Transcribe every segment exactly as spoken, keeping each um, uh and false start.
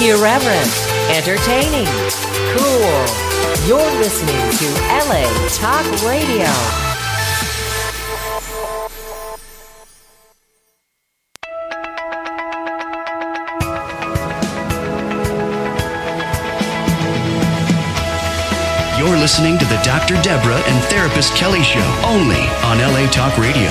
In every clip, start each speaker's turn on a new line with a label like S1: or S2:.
S1: Irreverent, entertaining, cool. You're listening to L A Talk Radio.
S2: You're listening to the Doctor Deborah and Therapist Kelly Show, only on L A Talk Radio.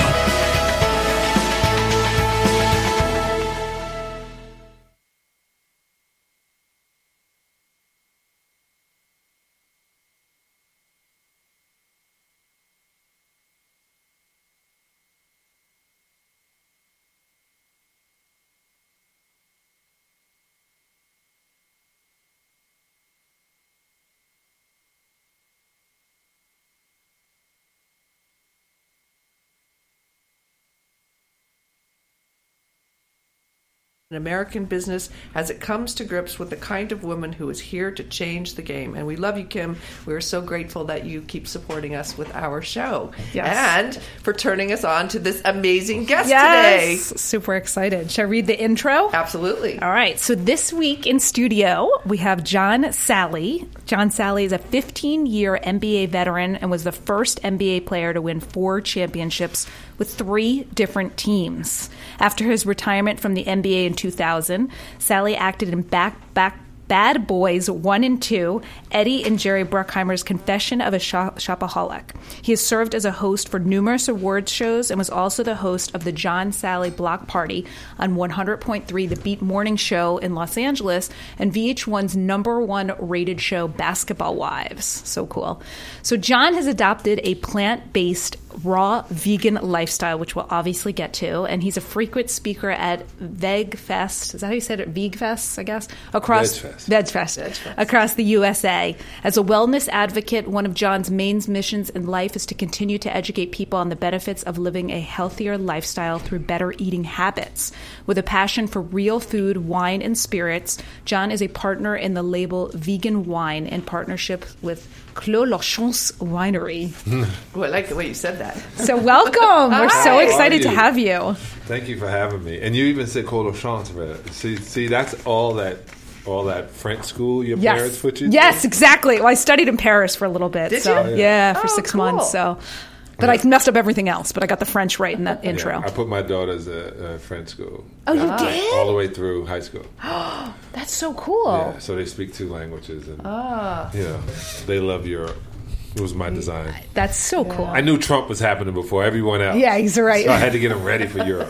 S3: An American business as it comes to grips with the kind of woman who is here to change the game. And we love you, Kim. We're so grateful that you keep supporting us with our show.
S4: Yes.
S3: And for turning us on to this amazing guest
S4: yes.
S3: today.
S4: Super excited. Shall I read the intro?
S3: Absolutely.
S4: All right. So this week in studio, we have John Salley. John Salley is a fifteen-year N B A veteran and was the first N B A player to win four championships with three different teams. After his retirement from the N B A in two thousand, Salley acted in Back Back Bad Boys one and two, Eddie and Jerry Bruckheimer's Confession of a Shop- Shopaholic. He has served as a host for numerous awards shows and was also the host of the John Salley Block Party on one hundred point three The Beat Morning Show in Los Angeles and V H one's number one rated show, Basketball Wives. So cool. So John has adopted a plant-based raw vegan lifestyle, which we'll obviously get to, and he's a frequent speaker at VegFest. Is that how you said it? VegFest, I guess? Across
S5: VegFest.
S4: VegFest.
S3: VegFest.
S4: Across the U S A. As a wellness advocate, one of John's main missions in life is to continue to educate people on the benefits of living a healthier lifestyle through better eating habits. With a passion for real food, wine, and spirits, John is a partner in the label Vegan Wine in partnership with Clos Lachance Winery.
S3: Ooh, I like the way you said that.
S4: So welcome. We're so
S3: Hi.
S4: excited
S5: How
S4: to
S5: are
S4: have you.
S5: Thank you for having me. And you even said Clos Lachance. See, see, that's all that, all that French school your
S4: Yes.
S5: parents put you
S4: Yes,
S5: through?
S4: exactly. Well, I studied in Paris for a little bit.
S3: Did
S4: so,
S3: you?
S4: Yeah, for
S3: Oh,
S4: six
S3: cool.
S4: months. So, But I messed up everything else, but I got the French right in that intro.
S5: Yeah, I put my daughters at uh, French school.
S4: Oh, you
S5: Uh,
S4: did?
S5: All the way through high school.
S4: That's so cool.
S5: Yeah, so they speak two languages, and you know, they love Europe. It was my design.
S4: That's so cool.
S5: I knew Trump was happening before everyone else.
S4: Yeah, he's right.
S5: So I had to get them ready for Europe.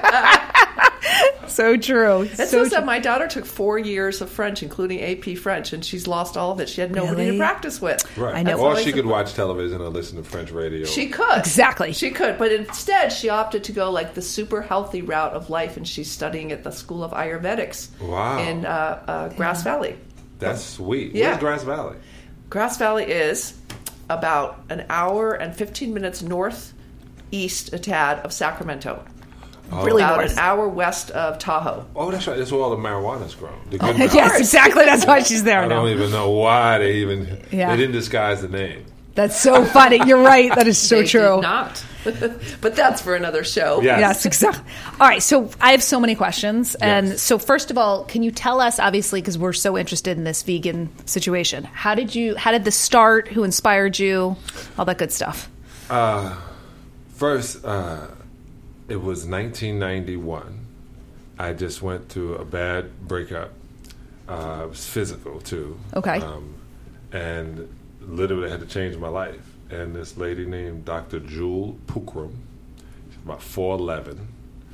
S4: So true.
S3: It's
S4: so
S3: so sad. My daughter took four years of French, including A P French, and she's lost all of it. She had nobody
S4: Really?
S3: to practice with.
S5: Right.
S4: I know.
S5: Or
S3: That's
S5: she could
S3: always-
S5: watch television or listen to French radio.
S3: She could.
S4: Exactly.
S3: She could. But instead, she opted to go like the super healthy route of life, and she's studying at the School of Ayurvedics
S5: Wow.
S3: in uh, uh, Grass Valley.
S5: That's sweet.
S3: Yeah.
S5: Where's Grass Valley?
S3: Grass Valley is about an hour and fifteen minutes northeast a tad of Sacramento.
S5: Oh.
S4: Really
S3: About
S4: north.
S3: an hour west of Tahoe.
S5: Oh, that's right. That's where all the marijuana's grown. The good
S4: Yes,
S5: marijuana.
S4: exactly. That's why she's there
S5: I
S4: now.
S5: don't even know why they even
S4: Yeah.
S5: they didn't disguise the name.
S4: That's so funny. You're right. That is so
S3: They
S4: true.
S3: did not. But that's for another show.
S5: Yeah.
S4: Yes, exactly. All right, so I have so many questions. And
S5: Yes.
S4: so first of all, can you tell us, obviously, because we're so interested in this vegan situation, how did you, how did this start? Who inspired you? All that good stuff.
S5: Uh, first, uh, it was nineteen ninety-one. I just went through a bad breakup. Uh, it was physical, too.
S4: Okay.
S5: Um, and literally had to change my life. And this lady named Doctor Jewel Pookrum, she's about four eleven.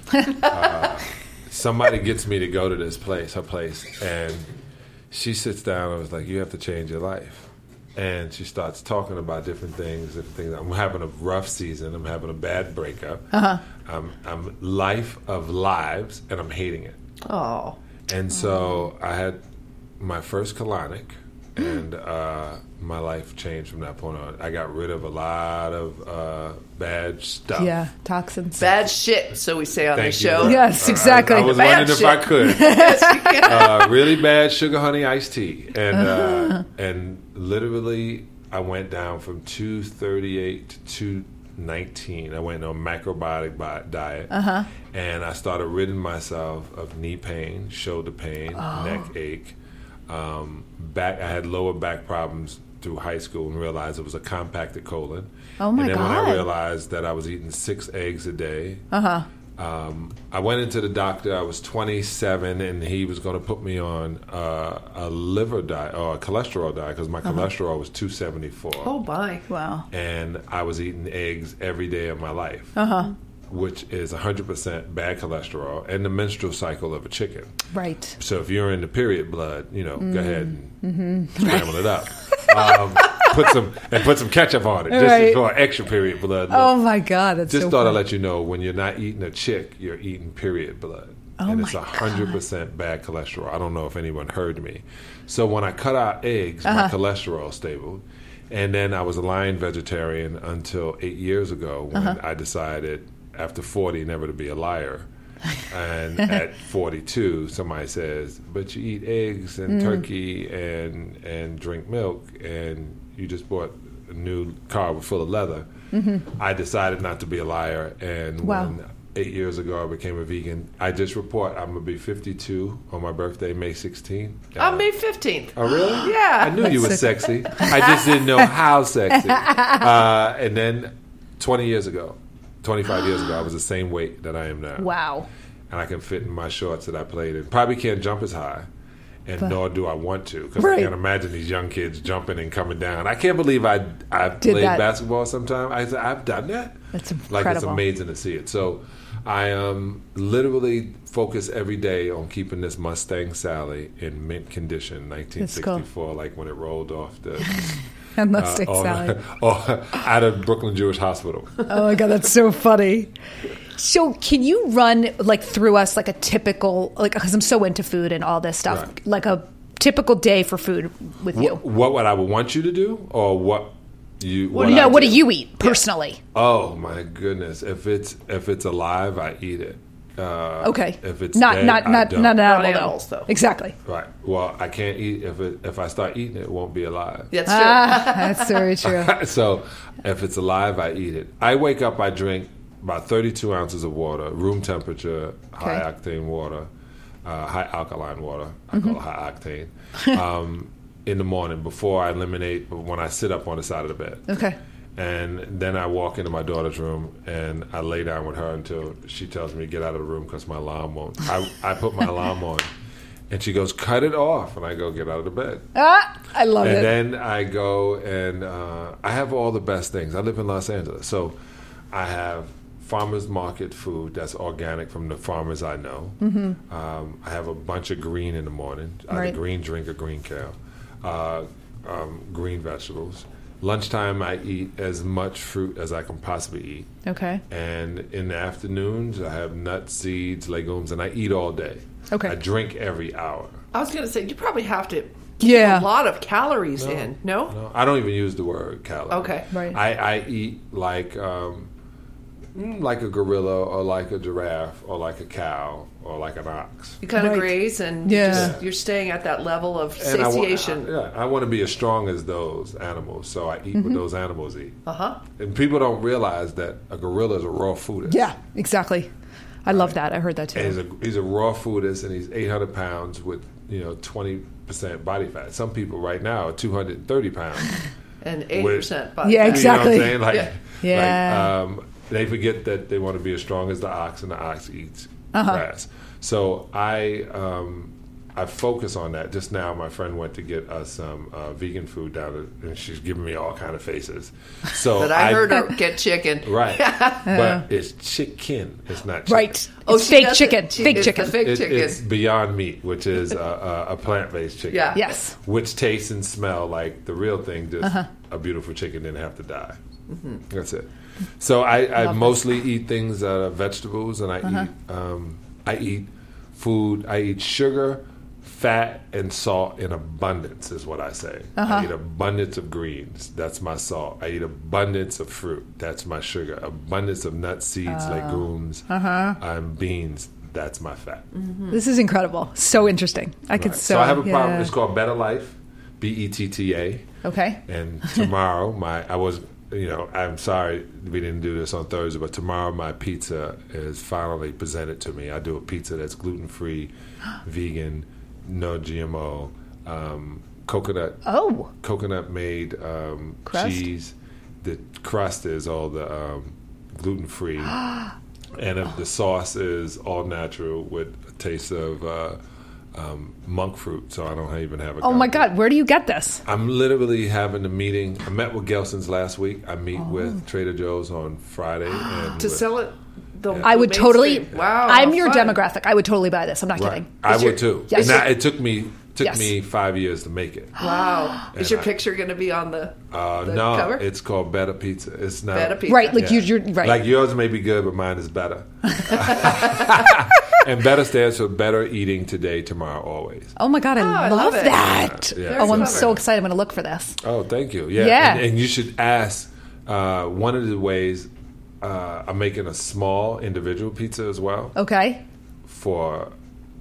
S5: uh, somebody gets me to go to this place, her place, and she sits down and was like, "You have to change your life." And she starts talking about different things. Different things. I'm having a rough season. I'm having a bad breakup.
S4: Uh-huh.
S5: I'm, I'm life of lives, and I'm hating it.
S3: Oh.
S5: And so I had my first colonic, and uh, my life changed from that point on. I got rid of a lot of uh, bad stuff.
S4: Yeah, toxins.
S3: Bad shit, so we say on
S5: Thank
S3: the
S5: you.
S3: show.
S4: Yes,
S5: Uh,
S4: exactly.
S5: I, I was
S3: Bad
S5: wondering if
S3: shit.
S5: I could. uh, really bad sugar honey iced tea, and uh, and literally I went down from two thirty-eight to two nineteen. I went on a macrobiotic bi- diet,
S4: Uh-huh.
S5: and I started ridding myself of knee pain, shoulder pain,
S4: Oh.
S5: neck ache. Um, back, I had lower back problems through high school and realized it was a compacted colon.
S4: Oh my
S5: And then
S4: God.
S5: when I realized that I was eating six eggs a day,
S4: Uh-huh.
S5: um, I went into the doctor. I was twenty-seven, and he was going to put me on uh, a liver diet or a cholesterol diet because my cholesterol was two seventy-four.
S3: Oh, my.
S4: Wow.
S5: And I was eating eggs every day of my life,
S4: Uh-huh.
S5: which is one hundred percent bad cholesterol and the menstrual cycle of a chicken.
S4: Right.
S5: So if you're in the period blood, you know,
S4: Mm.
S5: go ahead and scramble it up. Um, put some and put some ketchup on it, just
S4: Right.
S5: for extra period blood.
S4: Oh my God, that's
S5: Just
S4: so
S5: thought I'd
S4: funny.
S5: let you know when you're not eating a chick, you're eating period blood.
S4: Oh
S5: and it's
S4: my
S5: one hundred percent bad cholesterol. I don't know if anyone heard me. So when I cut out eggs,
S4: Uh-huh.
S5: my cholesterol stable. And then I was a lion vegetarian until eight years ago when
S4: Uh-huh.
S5: I decided after forty never to be a liar. And at forty-two, somebody says, but you eat eggs and
S4: Mm.
S5: turkey and, and drink milk and you just bought a new car full of leather.
S4: Mm-hmm.
S5: I decided not to be a liar, and
S4: Wow.
S5: when eight years ago I became a vegan, I just report I'm gonna be fifty-two on my birthday, May sixteenth.
S3: On May fifteenth.
S5: Oh, really?
S3: Yeah.
S5: I knew you were sexy. I just didn't know how sexy. Uh, and then twenty years ago, twenty-five years ago, I was the same weight that I am now.
S4: Wow.
S5: And I can fit in my shorts that I played in. Probably can't jump as high. And
S4: But-
S5: nor do I want to, because
S4: Right.
S5: I can't imagine these young kids jumping and coming down. I can't believe I I've
S4: Did
S5: played
S4: that.
S5: basketball sometime. I said I've done that.
S4: That's
S5: Like it's
S4: incredible.
S5: amazing to see it. So I um, literally focus every day on keeping this Mustang Sally in mint condition, nineteen sixty-four, like when it rolled off the
S4: And let's take
S5: on-
S4: Sally.
S5: or out of Brooklyn Jewish Hospital.
S4: Oh my God, that's so funny. So, can you run like through us like a typical like because I'm so into food and all this stuff,
S5: Right.
S4: like a typical day for food with you?
S5: What, what would I would want you to do, or what you? What
S4: no,
S5: I
S4: what do you eat personally?
S5: Oh my goodness! If it's if it's alive, I eat it. Uh,
S4: Okay,
S5: If it's
S4: not
S5: dead,
S4: not
S5: I
S4: not
S5: don't.
S4: not an
S3: Not
S4: animal
S3: animals,
S4: though.
S3: though.
S4: Exactly.
S5: Right. Well, I can't eat if it if I start eating it, it won't be alive.
S3: That's true.
S4: Ah, that's very true.
S5: So if it's alive, I eat it. I wake up, I drink about thirty-two ounces of water, room temperature, high octane water, uh, high alkaline water. I
S4: Mm-hmm.
S5: call it high octane. um, in the morning before I eliminate, when I sit up on the side of the bed.
S4: Okay.
S5: And then I walk into my daughter's room and I lay down with her until she tells me to get out of the room because my alarm won't. I, I put my alarm on and she goes, cut it off. And I go, get out of the bed.
S4: Ah, I love
S5: And
S4: it.
S5: then I go and uh, I have all the best things. I live in Los Angeles. So I have farmers market food that's organic from the farmers I know. Mm-hmm. Um, I have a bunch of green in the morning. Either
S4: Right.
S5: green drink or green cow. Uh, um, green vegetables. Lunchtime, I eat as much fruit as I can possibly eat.
S4: Okay.
S5: And in the afternoons, I have nuts, seeds, legumes, and I eat all day.
S4: Okay.
S5: I drink every hour.
S3: I was going to say, you probably have to keep
S4: Yeah.
S3: a lot of calories in, no?
S5: No, I don't even use the word calorie.
S3: Okay.
S4: Right.
S5: I, I eat like um, mm, like a gorilla or like a giraffe or like a cow or like an ox.
S3: You kind of
S4: Right.
S3: graze and
S4: Yeah.
S3: you just, you're staying at that level of
S5: And I wa-
S3: satiation.
S5: I, yeah, I want to be as strong as those animals, so I eat what those animals eat.
S3: Uh-huh.
S5: And people don't realize that a gorilla is a raw foodist.
S4: Yeah, exactly. I love that. I heard that too.
S5: And he's a, he's a raw foodist, and he's eight hundred pounds with, you know, twenty percent body fat. Some people right now are two hundred thirty pounds.
S3: And eight percent body
S4: Yeah,
S3: fat.
S4: exactly.
S5: You know what I'm saying? Like,
S3: Yeah.
S4: Yeah.
S5: Like, um, they forget that they want to be as strong as the ox, and the ox eats
S4: Uh-huh.
S5: grass. So I um, I focus on that. Just now, my friend went to get us some uh, vegan food down, at, and she's giving me all kind of faces. So
S3: But I heard her get chicken.
S5: right, but it's chicken. It's not chicken.
S4: Right.
S3: Oh,
S4: It's
S3: she
S4: fake
S3: does
S4: chicken.
S3: it. She-
S4: Fake
S3: it's
S4: chicken.
S3: the fake
S5: It-
S3: chicken.
S5: it's Beyond Meat, which is a, a, a plant-based chicken.
S3: Yeah.
S4: Yes.
S5: Which tastes and smell like the real thing. Just
S4: Uh-huh.
S5: a beautiful chicken didn't have to die. That's it. So I, I mostly eat things, uh, vegetables, and I
S4: Uh-huh.
S5: eat um, I eat food. I eat sugar, fat, and salt in abundance. Is what I say.
S4: Uh-huh.
S5: I eat abundance of greens. That's my salt. I eat abundance of fruit. That's my sugar. Abundance of nuts, seeds,
S4: Oh.
S5: legumes,
S4: Uh-huh.
S5: um, beans. That's my fat.
S4: This is incredible. So interesting. I could
S5: Right.
S4: so.
S5: So I have a problem.
S4: yeah.
S5: It's called Better Life, B E T T A.
S4: Okay.
S5: And tomorrow, my I was, you know, I'm sorry we didn't do this on Thursday, but tomorrow my pizza is finally presented to me. I do a pizza that's gluten free, vegan, no G M O, um, coconut
S4: Oh.
S5: coconut made um,
S4: Crust?
S5: cheese. The crust is all the um, gluten free, and if the sauce is all natural with a taste of uh, um, monk fruit. So I don't even have a.
S4: Oh my
S5: garlic.
S4: God, where do you get this?
S5: I'm literally having a meeting. I met with Gelson's last week. I meet
S4: Oh.
S5: with Trader Joe's on Friday and
S3: to
S5: with-
S3: sell it. The,
S4: I would
S3: the
S4: totally.
S3: mainstream. Wow,
S4: I'm
S3: how
S4: your
S3: fun.
S4: demographic. I would totally buy this. I'm not
S5: Right.
S4: kidding.
S5: I
S3: Is
S5: would
S3: your-
S5: too.
S4: Yes.
S5: Now, it took me took
S4: Yes.
S5: me five years to make it.
S3: Wow. Is
S5: And
S3: your
S5: I-
S3: picture going to be on the,
S5: Uh,
S3: the
S5: no,
S3: cover?
S5: it's called Better Pizza. It's not
S3: Better Pizza.
S4: Right, like
S5: Yeah.
S4: you, you're right.
S5: Like yours may be good, but mine is better. And better stands for better eating today, tomorrow, always.
S4: oh my God, I,
S3: Oh, I
S4: love,
S3: love it.
S4: that.
S5: Yeah.
S4: Oh, I'm
S3: Very
S4: so
S3: clever.
S4: excited. I'm going to look for this.
S5: Oh, thank you. Yeah,
S4: Yeah.
S5: And, and you should ask. Uh, one of the ways uh, I'm making a small individual pizza as well
S4: Okay.
S5: for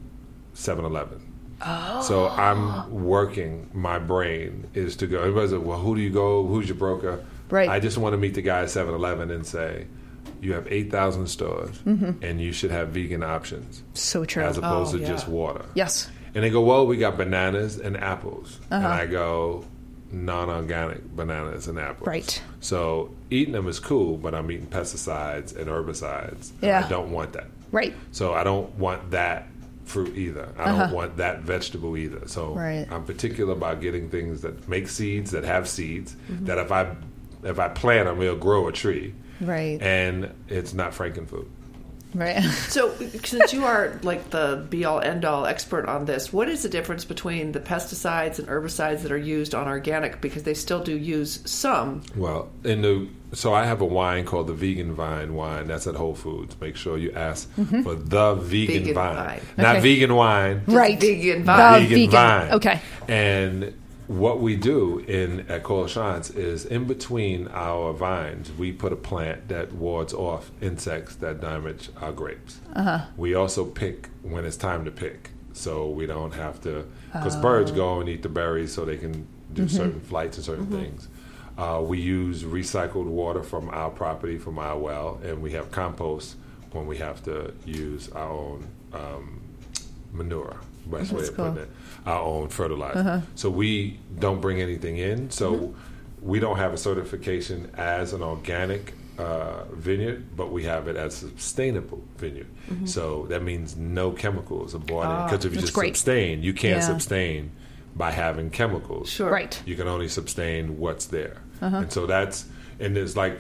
S5: seven eleven. Oh. So I'm working. My brain is to go. Everybody's like, well, who do you go? Who's your broker?
S4: Right.
S5: I just want to meet the guy at seven eleven and say, you have eight thousand stores, and you should have vegan options
S4: So true.
S5: as opposed
S3: Oh,
S5: to
S3: yeah.
S5: just water.
S4: Yes.
S5: And they go, well, we got bananas and apples. And
S4: Uh-huh.
S5: I go, non-organic bananas and apples.
S4: Right.
S5: So eating them is cool, but I'm eating pesticides and herbicides. and
S4: Yeah.
S5: I don't want that.
S4: Right.
S5: So I don't want that fruit either. I
S4: Uh-huh.
S5: don't want that vegetable either. So
S4: Right.
S5: I'm particular about getting things that make seeds, that have seeds,
S4: Mm-hmm.
S5: that if I if I plant them, it'll grow a tree.
S4: Right.
S5: And it's not frankenfood.
S4: Right.
S3: So, since you are like the be-all, end-all expert on this, what is the difference between the pesticides and herbicides that are used on organic? Because they still do use some.
S5: Well, in the so I have a wine called the Vegan Vine wine. That's at Whole Foods. Make sure you ask for the vegan,
S3: Vegan
S5: vine,
S3: vine.
S5: not
S4: Okay.
S5: vegan wine.
S4: Right.
S3: vegan
S4: The
S3: vine.
S5: vegan,
S4: vegan.
S5: vine.
S4: Okay.
S5: And what we do in at Coalitions is in between our vines, we put a plant that wards off insects that damage our grapes. Uh-huh. We also pick when it's time to pick, so we don't have to, because birds go and eat the berries so they can do certain flights and certain things. Uh, we use recycled water from our property, from our well, and we have compost when we have to use our own um, manure. Best way
S4: That's
S5: of
S4: cool.
S5: putting it. Our own fertilizer. So we don't bring anything in. So we don't have a certification as an organic uh, vineyard, but we have it as a sustainable vineyard. So that means no chemicals are brought in. Because if you
S4: that's
S5: just
S4: great.
S5: sustain, you can't
S4: Yeah.
S5: sustain by having chemicals.
S3: Sure.
S4: Right.
S5: You can only sustain what's there. And so that's, and there's like,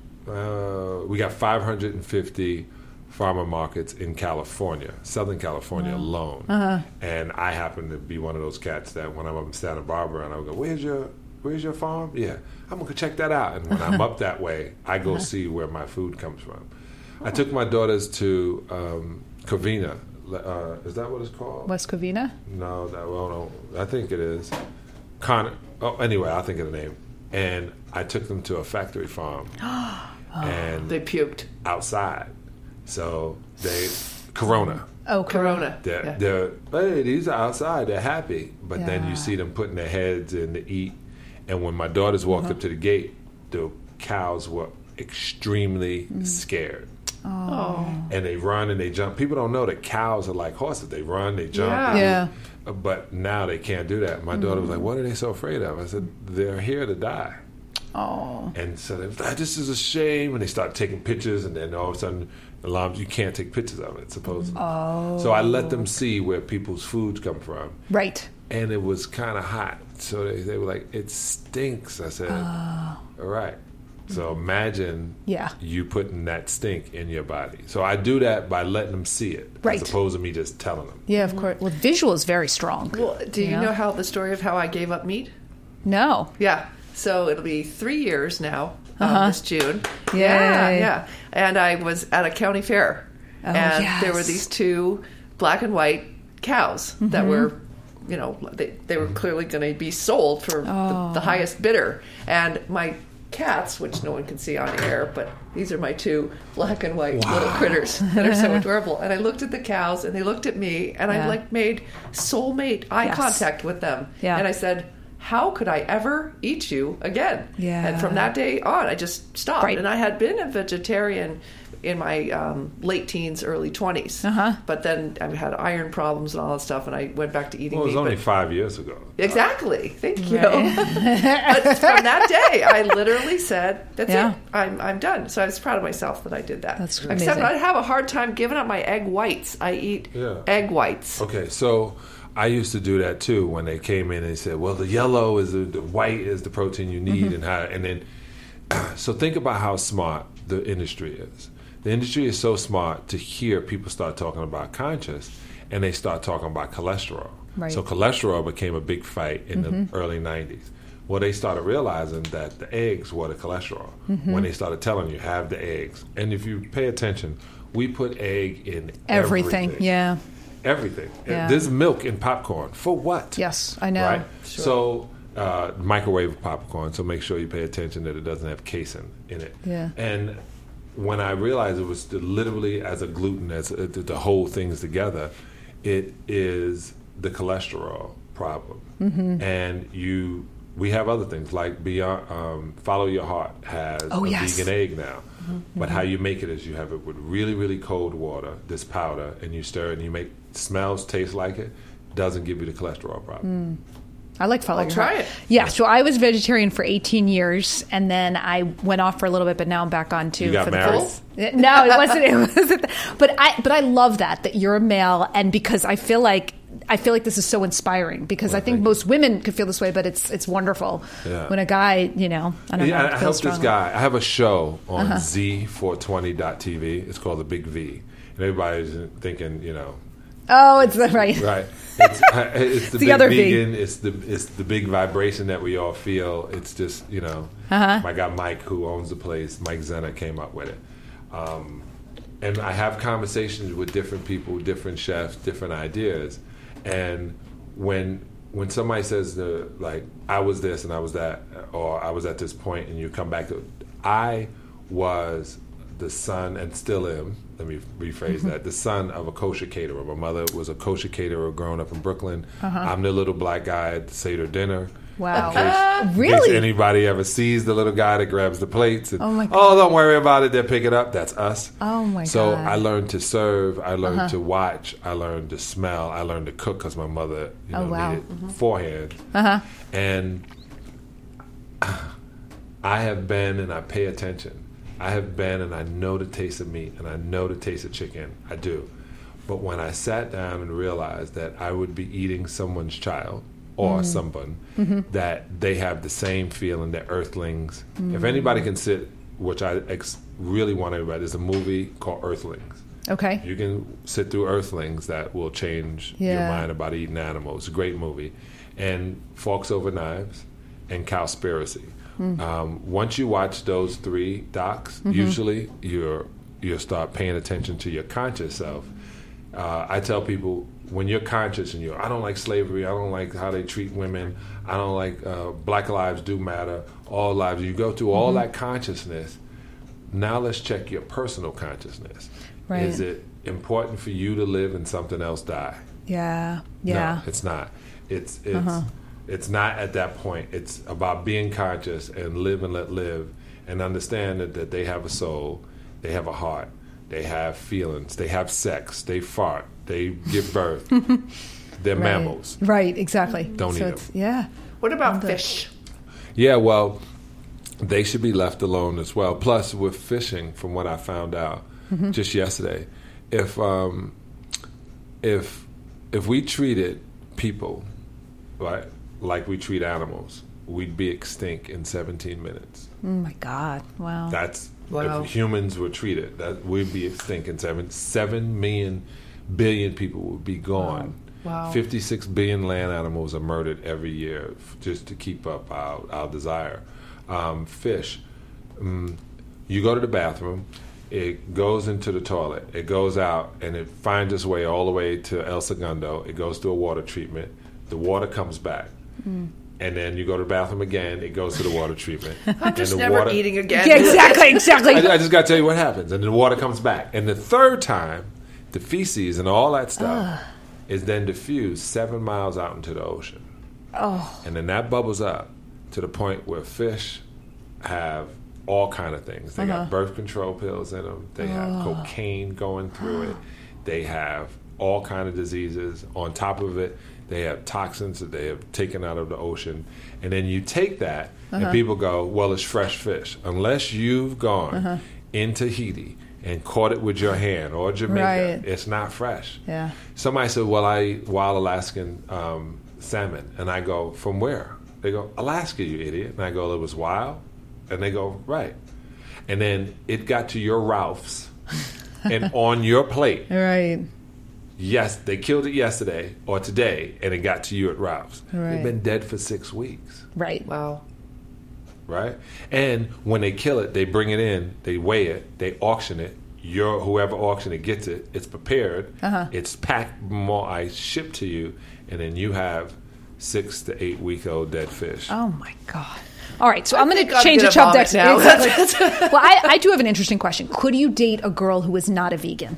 S5: uh, we got five hundred fifty farmer markets in California, Southern California alone. And I happen to be one of those cats that when I'm up in Santa Barbara and I go, where's your, where's your farm? Yeah, I'm going to check that out. And when I'm up that way, I go see where my food comes from. I took my daughters to um, Covina. Uh, is that what it's called?
S4: West Covina?
S5: No, that well, no, I think it is. Connor. Oh, anyway, I'll think of the name. And I took them to a factory farm, and
S3: They puked.
S5: outside. So they Corona.
S4: Oh,
S3: Corona.
S5: They're,
S3: Yeah.
S5: they're hey, these are outside. They're happy, but then
S4: Yeah.
S5: you see them putting their heads in to eat. And when my daughters walked up to the gate, the cows were extremely scared.
S3: Oh.
S5: And they run and they jump. People don't know that cows are like horses. They run, they jump.
S3: Yeah.
S5: they-
S4: Yeah.
S5: uh, But now they can't do that. My daughter was like, "What are they so afraid of?" I said, "They're here to die."
S4: Oh.
S5: And so they was like, "This is a shame." And they start taking pictures, and then all of a sudden, alarms. You can't take pictures of it, supposedly. Oh. So I let them see where people's foods come from,
S4: Right.
S5: and it was kind of hot. So they, they were like, "It stinks." I said, "All right." So imagine
S4: Yeah.
S5: you putting that stink in your body. So I do that by letting them see it,
S4: Right.
S5: as opposed to me just telling them.
S4: Yeah, of course. Well, visual is very strong.
S3: Well, do you
S4: Yeah.
S3: know how the story of how I gave up meat?
S4: No.
S3: Yeah. So it'll be three years now, um, this June.
S4: Yay.
S3: Yeah, yeah. And I was at a county fair,
S4: Oh,
S3: and
S4: yes.
S3: there were these two black and white cows that were, you know, they, they were clearly going to be sold for the, the highest bidder. And my cats, which no one can see on air, but these are my two black and white little critters that are so adorable. And I looked at the cows, and they looked at me, and
S4: Yeah.
S3: I like made soulmate eye
S4: Yes.
S3: contact with them.
S4: Yeah.
S3: And I said, how could I ever eat you again?
S4: Yeah.
S3: And from that day on, I just stopped.
S4: Right.
S3: And I had been a vegetarian in my um, late teens, early twenties.
S4: Uh-huh.
S3: But then I had iron problems and all that stuff, and I went back to eating
S5: Well, it was
S3: meat.
S5: only
S3: but-
S5: five years ago.
S3: Exactly. Thank you.
S4: Right.
S3: But from that day, I literally said, "That's
S4: Yeah.
S3: it. I'm I'm done." So I was proud of myself that I did that.
S4: That's
S3: Except
S4: amazing.
S3: I have a hard time giving up my egg whites. I eat
S5: Yeah.
S3: egg whites.
S5: Okay, so I used to do that too when they came in and they said, well, the yellow is the, the white is the protein you need,
S3: Mm-hmm.
S5: and how, and then so think about how smart the industry is. The industry is so smart to hear people start talking about conscious, and they start talking about cholesterol.
S4: Right.
S5: So cholesterol became a big fight in the early nineties. Well, they started realizing that the eggs were the cholesterol when they started telling you, have the eggs. And if you pay attention, we put egg in
S4: Everything.
S5: everything.
S4: Yeah.
S5: Everything.
S4: Yeah.
S5: There's milk in popcorn. For what?
S4: Yes, I know.
S5: Right? So, uh, microwave popcorn, so make sure you pay attention that it doesn't have casein in it.
S4: Yeah.
S5: And when I realized it was the, literally as a gluten, as uh, the, the whole things together, it is the cholesterol problem.
S4: Mm-hmm.
S5: And you, we have other things like Beyond, um, Follow Your Heart has
S4: Oh,
S5: a
S4: yes.
S5: vegan egg now.
S4: Mm-hmm.
S5: But how you make it is you have it with really, really cold water, this powder, and you stir it and you make smells taste like it. Doesn't give you the cholesterol problem.
S4: I like following.
S3: I'll try
S4: her.
S3: it.
S4: Yeah, so I was vegetarian for eighteen years, and then I went off for a little bit, but now I'm back on too.
S5: You got
S4: for
S5: married?
S4: The first, no, it wasn't. It wasn't. that. But I, but I love that that you're a male, and because I feel like I feel like this is so inspiring because
S5: Well,
S4: I think
S5: thank
S4: most women could feel this way, but it's it's wonderful
S5: Yeah.
S4: when a guy, you know, I don't
S5: Yeah,
S4: know,
S5: I, I
S4: feels
S5: help this
S4: strongly.
S5: guy. I have a show on
S4: Uh-huh.
S5: Z four twenty dot T V. It's called The Big V. And everybody's thinking, you know,
S4: Oh, it's the right.
S5: right. It's, it's the
S4: The
S5: big
S4: other V.
S5: vegan. It's the it's the big vibration that we all feel. It's just, you know,
S4: Uh-huh.
S5: my guy Mike, who owns the place, Mike Zenna, came up with it. Um, and I have conversations with different people, different chefs, different ideas. And when when somebody says the like I was this and I was that, or I was at this point, and you come back to, I was the son and still am. Let me rephrase
S4: Mm-hmm.
S5: that: the son of a kosher caterer. My mother was a kosher caterer growing up in Brooklyn. I'm the little black guy at the Seder dinner.
S4: Wow.
S5: In case,
S4: Really?
S5: In case anybody ever sees the little guy that grabs the plates. And,
S4: Oh, my
S5: oh, don't worry about it. They'll pick it up. That's us.
S4: Oh, my
S5: so
S4: God.
S5: I learned to serve. I learned to watch. I learned to smell. I learned to cook because my mother, you know,
S4: Oh, wow.
S5: needed forehand.
S4: Uh-huh.
S5: And I have been, and I pay attention. I have been, and I know the taste of meat, and I know the taste of chicken. I do. But when I sat down and realized that I would be eating someone's child or
S4: Mm.
S5: someone, that they have the same feeling, they're earthlings.
S4: Mm.
S5: If anybody can sit, which I ex- really want everybody, there's a movie called Earthlings.
S4: Okay.
S5: You can sit through Earthlings that will change your
S4: Yeah.
S5: mind about eating animals. It's a great movie. And Forks Over Knives and Cowspiracy.
S4: Hmm.
S5: Um, once you watch those three docs,
S4: Mm-hmm.
S5: usually you're, you'll start paying attention to your conscious self. Uh, I tell people, when you're conscious and you're, I don't like slavery, I don't like how they treat women, I don't like uh, Black lives do matter, all lives, you go through all
S4: Mm-hmm.
S5: that consciousness. Now let's check your personal consciousness.
S4: Right.
S5: Is it important for you to live and something else die?
S4: Yeah. Yeah.
S5: No, it's not. It's it's it's not at that point. It's about being conscious and live and let live, and understand that, that they have a soul, they have a heart, they have feelings, they have sex, they fart, they give birth. They're
S4: Right.
S5: mammals.
S4: Right. Exactly.
S5: Don't
S4: so
S5: eat
S4: it's,
S5: them.
S4: Yeah.
S3: What about
S4: Wonder.
S3: fish?
S5: Yeah, well, they should be left alone as well. Plus, with fishing, from what I found out just yesterday, if um, if if we treated people right like we treat animals, we'd be extinct in seventeen minutes.
S4: Oh my God. Wow.
S5: That's
S3: Wow.
S5: if humans were treated, that we'd be extinct in seven seven million billion people would be gone.
S3: Wow.
S5: fifty-six billion land animals are murdered every year f- just to keep up our, our desire. Um, fish, um, you go to the bathroom, it goes into the toilet, it goes out, and it finds its way all the way to El Segundo. It goes through a water treatment. The water comes back. And then you go to the bathroom again, it goes to the water treatment.
S3: I'm just
S5: and the
S3: never
S5: water,
S3: eating again.
S4: Yeah, exactly. Exactly.
S5: I, I just got to tell you what happens. And the water comes back. And the third time, the feces and all that stuff is then diffused seven miles out into the ocean.
S4: Oh.
S5: And then that bubbles up to the point where fish have all kind of things. They
S4: Uh-huh.
S5: got birth control pills in them. They have cocaine going through it. They have all kind of diseases. On top of it, they have toxins that they have taken out of the ocean. And then you take that,
S4: Uh-huh.
S5: and people go, well, it's fresh fish. Unless you've gone
S4: Uh-huh.
S5: in Tahiti and caught it with your hand, or Jamaica,
S4: Right.
S5: it's not fresh.
S4: Yeah.
S5: Somebody said, well, I eat wild Alaskan um, salmon. And I go, from where? They go, Alaska, you idiot. And I go, it was wild? And they go, right. And then it got to your Ralph's and on your plate.
S4: Right.
S5: Yes, they killed it yesterday or today, and it got to you at Ralph's.
S4: Right.
S5: They've been dead for six weeks,
S4: Right.
S3: Wow.
S5: right? And when they kill it, they bring it in, they weigh it, they auction it. Your whoever auctioned it gets it. It's prepared.
S4: Uh-huh.
S5: It's packed, more ice, shipped to you, and then you have six to eight week old dead fish.
S4: Oh my God. All right, so I'm going
S3: think
S4: to
S3: I'm
S4: change the
S3: gonna vomit
S4: subject
S3: now.
S4: Exactly. Well, I, I do have an interesting question. Could you date a girl who is not a vegan?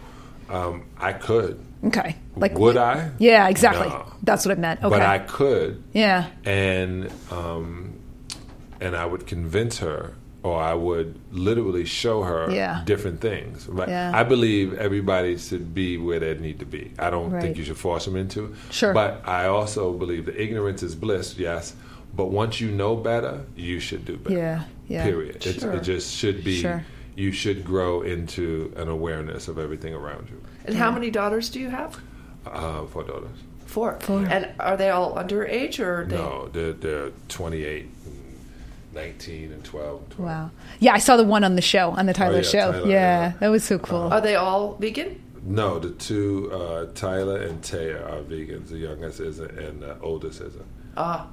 S5: Um, I could.
S4: Okay. Like
S5: Would I?
S4: Yeah, exactly.
S5: No.
S4: That's what I meant. Okay.
S5: But I could.
S4: yeah.
S5: and um, and I would convince her, or I would literally show her
S4: Yeah.
S5: different things. Right?
S4: Yeah.
S5: I believe everybody should be where they need to be. I don't
S4: Right.
S5: think you should force them into it.
S4: Sure.
S5: But I also believe that ignorance is bliss. Yes, but once you know better, you should do better.
S4: Yeah. Yeah.
S5: Period. It's,
S3: Sure.
S5: it just should be.
S4: Sure.
S5: You should grow into an awareness of everything around you.
S3: And how many daughters do you have?
S5: Uh, four daughters.
S3: Four.
S4: Four.
S3: And are they all underage or are they?
S5: No, they're, they're twenty-eight, and nineteen, and twelve. And twelve.
S4: Wow. Yeah, I saw the one on the show, on the Tyler
S5: yeah,
S4: show.
S5: Tyler,
S4: yeah,
S5: yeah.
S4: that was so cool.
S3: Are they all vegan?
S5: No, the two, uh, Tyler and Taya, are vegans. The youngest isn't, and the oldest isn't.
S3: Ah,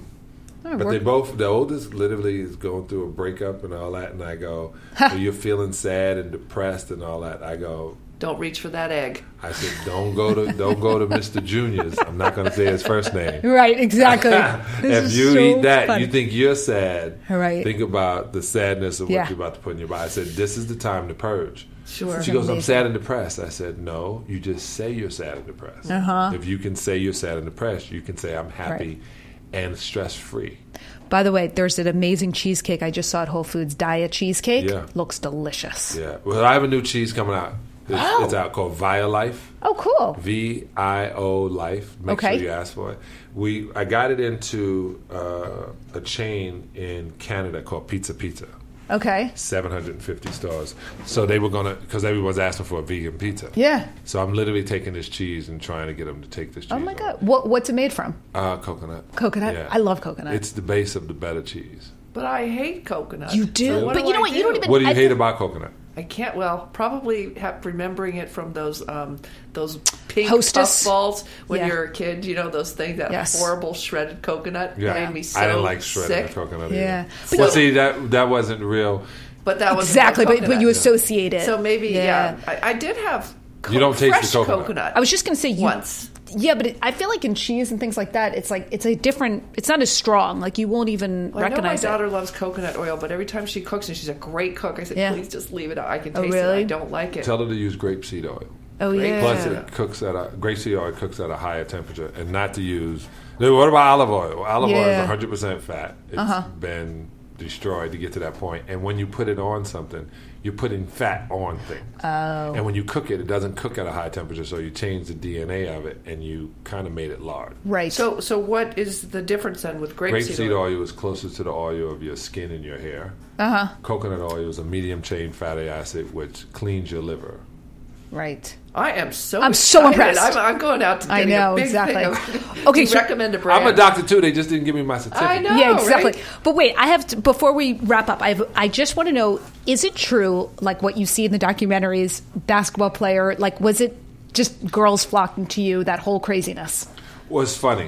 S4: Oh,
S5: But
S4: we're-
S5: they both, the oldest literally is going through a breakup and all that, and I go, so you're feeling sad and depressed and all that. I go,
S3: don't reach for that egg.
S5: I said, don't go to, don't go to Mister Junior's. I'm not going to say his first name.
S4: Right, exactly. This
S5: If
S4: is
S5: you
S4: so
S5: eat that,
S4: funny.
S5: you think you're sad.
S4: Right.
S5: Think about the sadness of what
S4: Yeah.
S5: you're about to put in your body. I said, this is the time to purge.
S3: Sure.
S5: She goes, I'm
S4: Amazing.
S5: sad and depressed. I said, no, you just say you're sad and depressed.
S4: Uh-huh.
S5: If you can say you're sad and depressed, you can say I'm happy
S4: Right.
S5: and stress free.
S4: By the way, there's an amazing cheesecake I just saw at Whole Foods. Diet cheesecake.
S5: Yeah.
S4: Looks delicious.
S5: Yeah. Well, I have a new cheese coming out. It's,
S4: Oh.
S5: it's out called Via Life.
S4: Oh, cool.
S5: V I O Life. Make
S4: Okay.
S5: sure you ask for it. We I got it into uh, a chain in Canada called Pizza Pizza.
S4: Okay.
S5: seven hundred fifty stores. So they were going to, because everyone's asking for a vegan pizza.
S4: Yeah.
S5: So I'm literally taking this cheese and trying to get them to take this cheese.
S4: Oh my
S5: on.
S4: God. What, what's it made from?
S5: Uh, coconut.
S4: Coconut?
S5: Yeah.
S4: I love coconut.
S5: It's the base of the better cheese.
S3: But I hate coconut.
S4: You do?
S3: So what
S4: But
S3: do
S4: you know
S3: I
S4: what? You don't even-
S5: What do you
S4: I
S5: hate
S4: think-
S5: about coconut?
S3: I can't. Well, probably have remembering it from those um, those pink
S4: Hostess?
S3: puff balls when
S4: Yeah.
S3: you're a kid. You know those things, that
S4: Yes.
S3: horrible shredded coconut
S5: Yeah.
S3: made me so
S5: I didn't like shredded
S3: sick.
S5: coconut
S4: Yeah.
S5: either.
S4: But
S5: Well,
S4: you-
S5: see, that that wasn't real.
S3: But that was
S4: Exactly, but, but you associate it.
S3: So maybe yeah. I, I did have. Co-
S5: You don't taste the
S3: fresh
S5: coconut.
S4: I was just going to say you,
S3: once.
S4: Yeah, but it, I feel like in cheese and things like that, it's like it's a different. It's not as strong. Like you won't even
S3: Well, I know my
S4: recognize it.
S3: daughter loves coconut oil, but every time she cooks, and she's a great cook, I said,
S4: Yeah.
S3: please just leave it out. I can
S4: Oh,
S3: taste
S4: really?
S3: it. I don't like it.
S5: Tell her to use grapeseed oil.
S4: Oh yeah.
S5: Plus, it cooks at a grapeseed oil cooks at a higher temperature, and not to use. What about olive oil? Olive oil is
S4: Yeah.
S5: one hundred percent fat. It's
S4: Uh-huh.
S5: been destroyed to get to that point. And when you put it on something, you're putting fat on things.
S4: Oh.
S5: And when you cook it, it doesn't cook at a high temperature, so you change the D N A of it, and you kind of made it lard.
S4: Right.
S3: So, so what is the difference then with grapeseed,
S5: Grapeseed
S3: oil?
S5: oil is closer to the oil of your skin and your hair.
S4: uh huh.
S5: Coconut oil is a medium chain fatty acid which cleans your liver.
S4: Right.
S3: I am so.
S4: I'm so
S3: excited.
S4: impressed.
S3: I'm, I'm going out to
S4: I
S3: getting
S4: know,
S3: a big
S4: exactly.
S3: thing of,
S4: Okay,
S3: do you
S4: so-
S3: recommend a brand?
S5: I'm a doctor too. They just didn't give me my certificate.
S3: I know.
S4: Yeah, exactly.
S3: right?
S4: But wait, I have to, before we wrap up. I have, I just want to know: is it true, like what you see in the documentaries, basketball player? Like, was it just girls flocking to you? That whole craziness.
S5: Well, it's funny.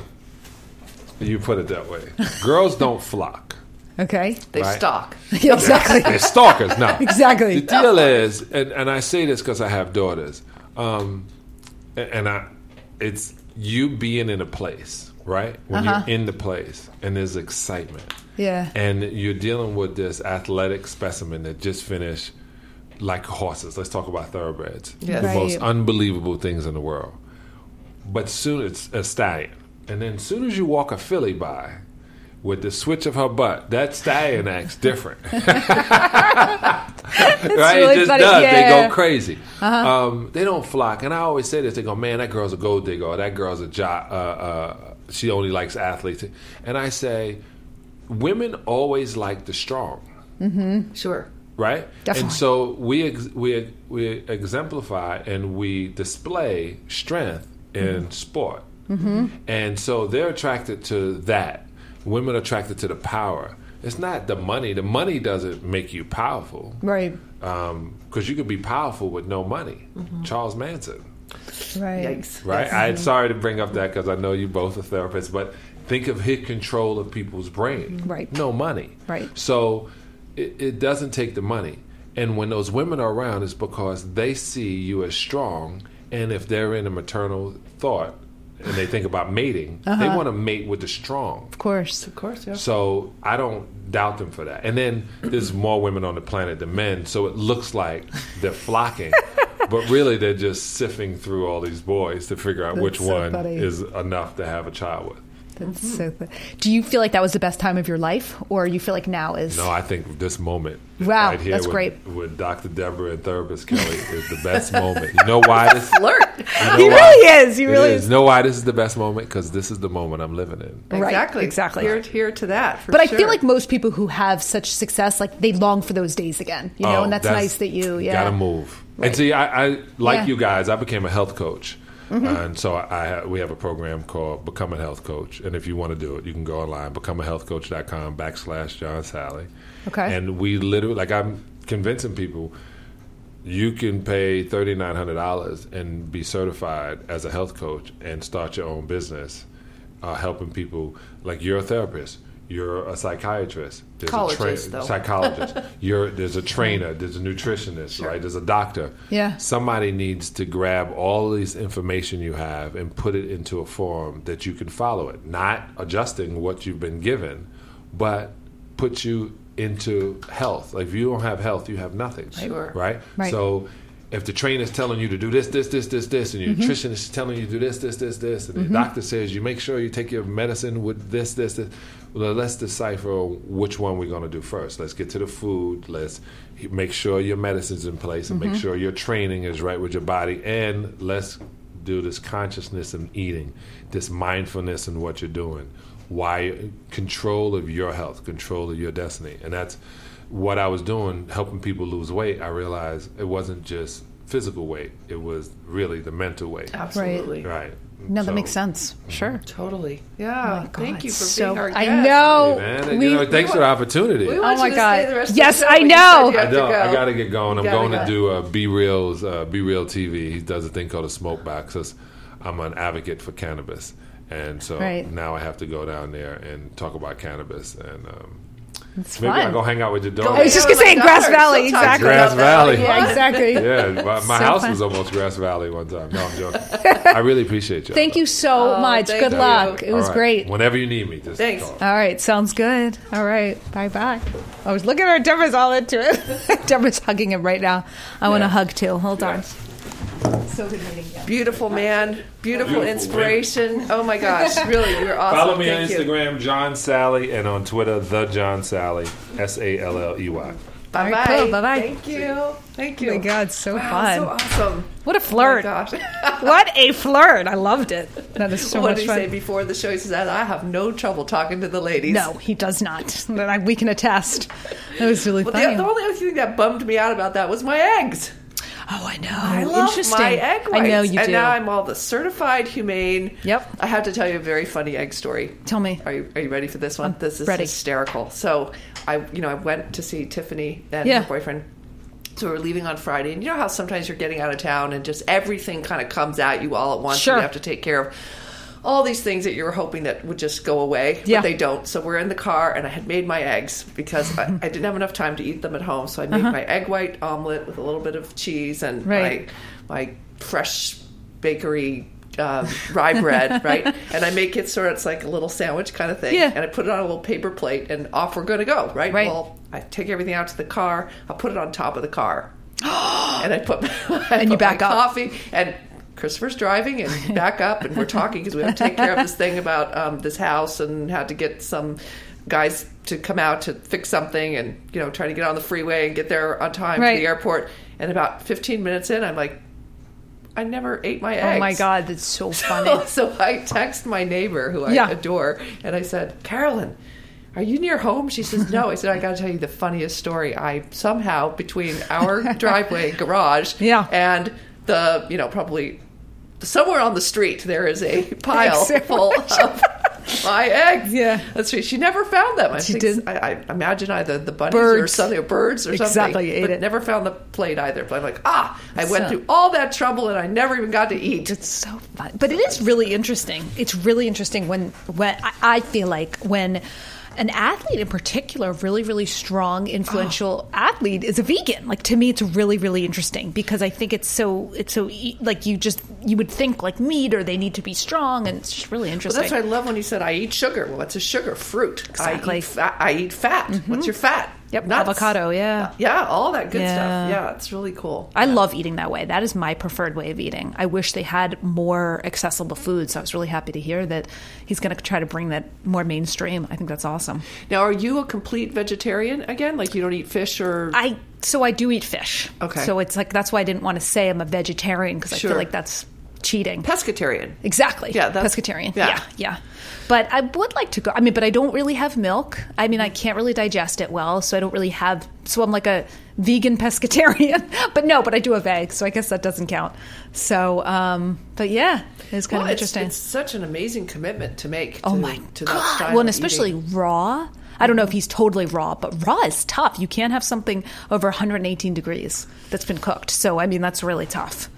S5: You put it that way. Girls don't flock.
S4: Okay.
S3: They
S5: Right.
S3: stalk.
S4: Yeah, exactly.
S5: They're stalkers. No.
S4: Exactly.
S5: The deal is, and, and I say this because I have daughters, um, and, and I, it's you being in a place, right? When
S4: Uh-huh.
S5: you're in the place and there's excitement.
S4: Yeah.
S5: And you're dealing with this athletic specimen that just finished, like horses. Let's talk about thoroughbreds.
S3: Yes.
S5: The
S4: Right.
S5: most unbelievable things in the world. But soon it's a stallion. And then as soon as you walk a filly by, with the switch of her butt, that stallion acts different. right?
S4: really
S5: it just
S4: funny.
S5: does.
S4: Yeah.
S5: They go crazy. Uh-huh. Um, they don't flock. And I always say this. They go, man, that girl's a gold digger. Or that girl's a job. Uh, uh, she only likes athletes. And I say, women always like the strong.
S4: Mm-hmm.
S3: Sure.
S5: Right?
S4: Definitely.
S5: And so we ex- we we exemplify and we display strength in mm-hmm. sport. Mm-hmm. And so they're attracted to that. Women are attracted to the power. It's not the money. The money doesn't make you powerful.
S4: Right.
S5: Because um, you could be powerful with no money. Mm-hmm. Charles Manson.
S4: Right.
S3: Yikes.
S5: Right? I'm sorry to bring up that because I know you both are therapists, but think of his control of people's brain.
S4: Right.
S5: No money.
S4: Right.
S5: So it, it doesn't take the money. And when those women are around, it's because they see you as strong. And if they're in a maternal thought and they think about mating, uh-huh. they want to mate with the strong.
S4: Of course.
S3: Of course, yeah.
S5: So I don't doubt them for that. And then there's more women on the planet than men, so it looks like they're flocking. But really, they're just sifting through all these boys to figure out
S4: That's
S5: which
S4: so
S5: one
S4: funny.
S5: is enough to have a child with.
S4: That's mm-hmm. so fun. Do you feel like that was the best time of your life, or you feel like now is?
S5: No, I think this moment
S4: wow,
S5: right here
S4: that's
S5: with,
S4: great.
S5: with Doctor Deborah and Therapist Kelly is the best moment. You know why this?
S3: Flirt.
S5: You know
S4: He
S5: why?
S4: really is. He
S5: It
S4: really
S5: is.
S4: is.
S5: You know why this is the best moment? Because this is the moment I'm living in.
S4: Right,
S3: Exactly.
S4: exactly.
S3: Here, here to that. For
S4: But I
S3: sure.
S4: feel like most people who have such success, like they long for those days again, you know,
S5: Oh,
S4: and that's, nice that you, yeah.
S5: gotta move.
S4: Right.
S5: And see, I, I like
S4: Yeah.
S5: you guys. I became a health coach,
S4: Mm-hmm.
S5: uh, and so I we have a program called Become a Health Coach. And if you want to do it, you can go online, become a health coach dot com backslash John Sally.
S4: Okay.
S5: And we literally, like, I'm convincing people, you can pay thirty nine hundred dollars and be certified as a health coach and start your own business, uh, helping people. Like, you're a therapist. You're a psychiatrist. There's
S3: Psychologist,
S5: a
S3: though.
S5: psychologist. You're there's a trainer. There's a nutritionist.
S3: Sure.
S5: Right. There's a doctor.
S4: Yeah.
S5: Somebody needs to grab all this information you have and put it into a form that you can follow it. Not adjusting what you've been given, but put you into health. Like, if you don't have health, you have nothing.
S3: Sure.
S5: Right.
S4: Right.
S5: So if the trainer's telling you to do this, this, this, this, this, and your mm-hmm. nutritionist is telling you to do this, this, this, this, and mm-hmm. the doctor says you make sure you take your medicine with this, this, this, well, let's decipher which one we're going to do first. Let's get to the food. Let's make sure your medicine's in place and mm-hmm. make sure your training is right with your body. And let's do this consciousness in eating, this mindfulness in what you're doing. Why control of your health, control of your destiny. And that's what I was doing, helping people lose weight. I realized it wasn't just physical weight. It was really the mental weight.
S3: Absolutely.
S5: Right.
S4: No,
S5: So-
S4: that makes sense. Sure.
S3: Totally.
S4: Oh
S3: Yeah.
S4: my God,
S3: Thank you for
S4: so-
S3: being our
S4: I
S3: guest.
S4: know.
S5: Hey, man,
S4: We-
S5: you know, thanks for the opportunity.
S3: We
S4: Oh
S3: want
S4: my
S3: you to
S4: God.
S3: stay the rest
S4: Yes,
S3: of the show,
S4: I
S3: but you
S4: know.
S3: said you
S5: I
S3: have to
S5: don't.
S3: go.
S5: I got to get going. I'm
S3: You gotta
S5: going to
S3: go.
S5: do uh, Be Real's uh, Be Real T V. He does a thing called a smoke box. 'Cause I'm an advocate for cannabis, and so
S4: Right.
S5: now I have to go down there and talk about cannabis. And um,
S4: It's
S5: maybe
S4: fun.
S5: I'll go hang out with your
S3: Go
S5: daughter.
S4: I was just
S3: hang
S4: gonna
S3: out
S4: say
S3: with
S4: Grass
S3: my
S4: Valley,
S3: daughter. She'll talk
S4: exactly.
S5: Grass
S3: about that all
S5: Valley.
S3: you
S4: Yeah,
S3: want.
S4: exactly.
S5: Yeah, my, my
S4: So
S5: house
S4: fun.
S5: was almost Grass Valley one time. No, I'm joking. I really appreciate you.
S4: Thank you so
S3: Oh,
S4: much.
S3: thank
S4: Good
S3: you.
S4: luck. It
S5: All
S4: was
S5: right.
S4: great.
S5: Whenever you need me, just
S3: Thanks.
S5: talk.
S4: All right, sounds good. All right, bye bye. I was looking at her. Deborah's all into it. Deborah's hugging him right now. I want to
S5: Yeah.
S4: hug too. Hold on.
S5: Yes.
S4: So good meeting you.
S3: Beautiful man. Beautiful,
S5: Beautiful
S3: inspiration. Oh my gosh. Really, you're awesome.
S5: Follow me on
S3: Thank you.
S5: Instagram, John Sally, and on Twitter, The John Sally, S A L L E Y.
S3: Bye
S4: All
S3: bye.
S4: right, cool. Bye-bye.
S3: Thank you. Thank
S4: Oh
S3: you.
S4: my God, so
S3: Wow,
S4: fun.
S3: So awesome.
S4: What a
S3: Oh my
S4: flirt.
S3: gosh.
S4: What a flirt. I loved it. That is so
S3: what
S4: much
S3: did he
S4: fun.
S3: say before the show? He says, I have no trouble talking to the ladies.
S4: No, he does not. That I- We can attest. That was really
S3: Well,
S4: funny.
S3: the, the only other thing that bummed me out about that was my eggs.
S4: Oh, I know.
S3: I love
S4: Interesting.
S3: my egg whites.
S4: I know you
S3: and
S4: do.
S3: now I'm all the certified humane.
S4: Yep.
S3: I have to tell you a very funny egg story.
S4: Tell me.
S3: Are you, are you ready for this one?
S4: I'm
S3: this is
S4: ready.
S3: hysterical. So I, you know, I went to see Tiffany and
S4: Yeah.
S3: her boyfriend. So we were leaving on Friday, and you know how sometimes you're getting out of town and just everything kind of comes at you all at once.
S4: Sure.
S3: And you have to take care of all these things that you were hoping that would just go away,
S4: Yeah.
S3: but they don't. So we're in the car, and I had made my eggs because I, I didn't have enough time to eat them at home. So I made
S4: Uh-huh.
S3: my egg white omelet with a little bit of cheese and
S4: Right.
S3: my my fresh bakery um, rye bread, right? And I make it sort of, it's like a little sandwich kind of thing.
S4: Yeah.
S3: And I put it on a little paper plate, and off we're going to go, right?
S4: Right.
S3: Well, I take everything out to the car. I put it on top of the car. and I put, I
S4: And you
S3: put
S4: back
S3: my
S4: up.
S3: coffee, and Christopher's driving and back up, and we're talking because we have to take care of this thing about um, this house and how to get some guys to come out to fix something and, you know, try to get on the freeway and get there on time
S4: Right.
S3: to the airport. And about fifteen minutes in, I'm like, I never ate my eggs.
S4: Oh my God, that's so funny.
S3: So, so I text my neighbor, who I
S4: Yeah.
S3: adore, and I said, Carolyn, are you near home? She says, no. I said, I got to tell you the funniest story. I somehow, between our driveway garage
S4: Yeah.
S3: and the, you know, probably somewhere on the street, there is a pile full of my eggs.
S4: Yeah.
S3: That's right. She never found them. I
S4: She
S3: think,
S4: didn't?
S3: I, I imagine either the bunnies or
S4: Birds.
S3: something, or birds or
S4: Exactly,
S3: something.
S4: ate
S3: but
S4: it.
S3: never found the plate either. But I'm like, ah, I went
S4: So-
S3: through all that trouble and I never even got to eat.
S4: It's so fun, but it is really interesting. It's really interesting when when I, I feel like when an athlete in particular, really really strong, influential athlete, is a vegan. Like, to me, it's really really interesting because I think it's so it's so e- like you just you would think like meat or they need to be strong, and it's just really
S3: Well,
S4: interesting.
S3: that's what I love when you said, I eat sugar. Well, what's a sugar? Fruit.
S4: Exactly.
S3: I eat fat. I eat fat. What's your fat?
S4: Yep,
S3: Nuts.
S4: avocado, yeah.
S3: Yeah, all that good
S4: Yeah.
S3: stuff. Yeah, it's really cool.
S4: I love eating that way. That is my preferred way of eating. I wish they had more accessible food, so I was really happy to hear that he's going to try to bring that more mainstream. I think that's awesome.
S3: Now, are you a complete vegetarian again? Like, you don't eat fish or...
S4: I so I do eat fish.
S3: Okay.
S4: So it's like that's why I didn't want to say I'm a vegetarian because I
S3: Sure.
S4: feel like that's cheating.
S3: pescatarian.
S4: Exactly.
S3: Yeah, that's-
S4: pescatarian.
S3: yeah.
S4: Yeah. yeah, But I would like to go. I mean, but I don't really have milk. I mean, I can't really digest it well, so I don't really have. So I'm like a vegan pescatarian. But no, but I do have eggs, so I guess that doesn't count. So, um, but yeah, it's kind
S3: Well,
S4: of
S3: it's,
S4: interesting.
S3: it's such an amazing commitment to make. To,
S4: Oh my
S3: to that
S4: God.
S3: style
S4: Well, and
S3: of
S4: especially
S3: eating.
S4: raw. I don't know if he's totally raw, but raw is tough. You can't have something over one hundred eighteen degrees that's been cooked. So, I mean, that's really tough.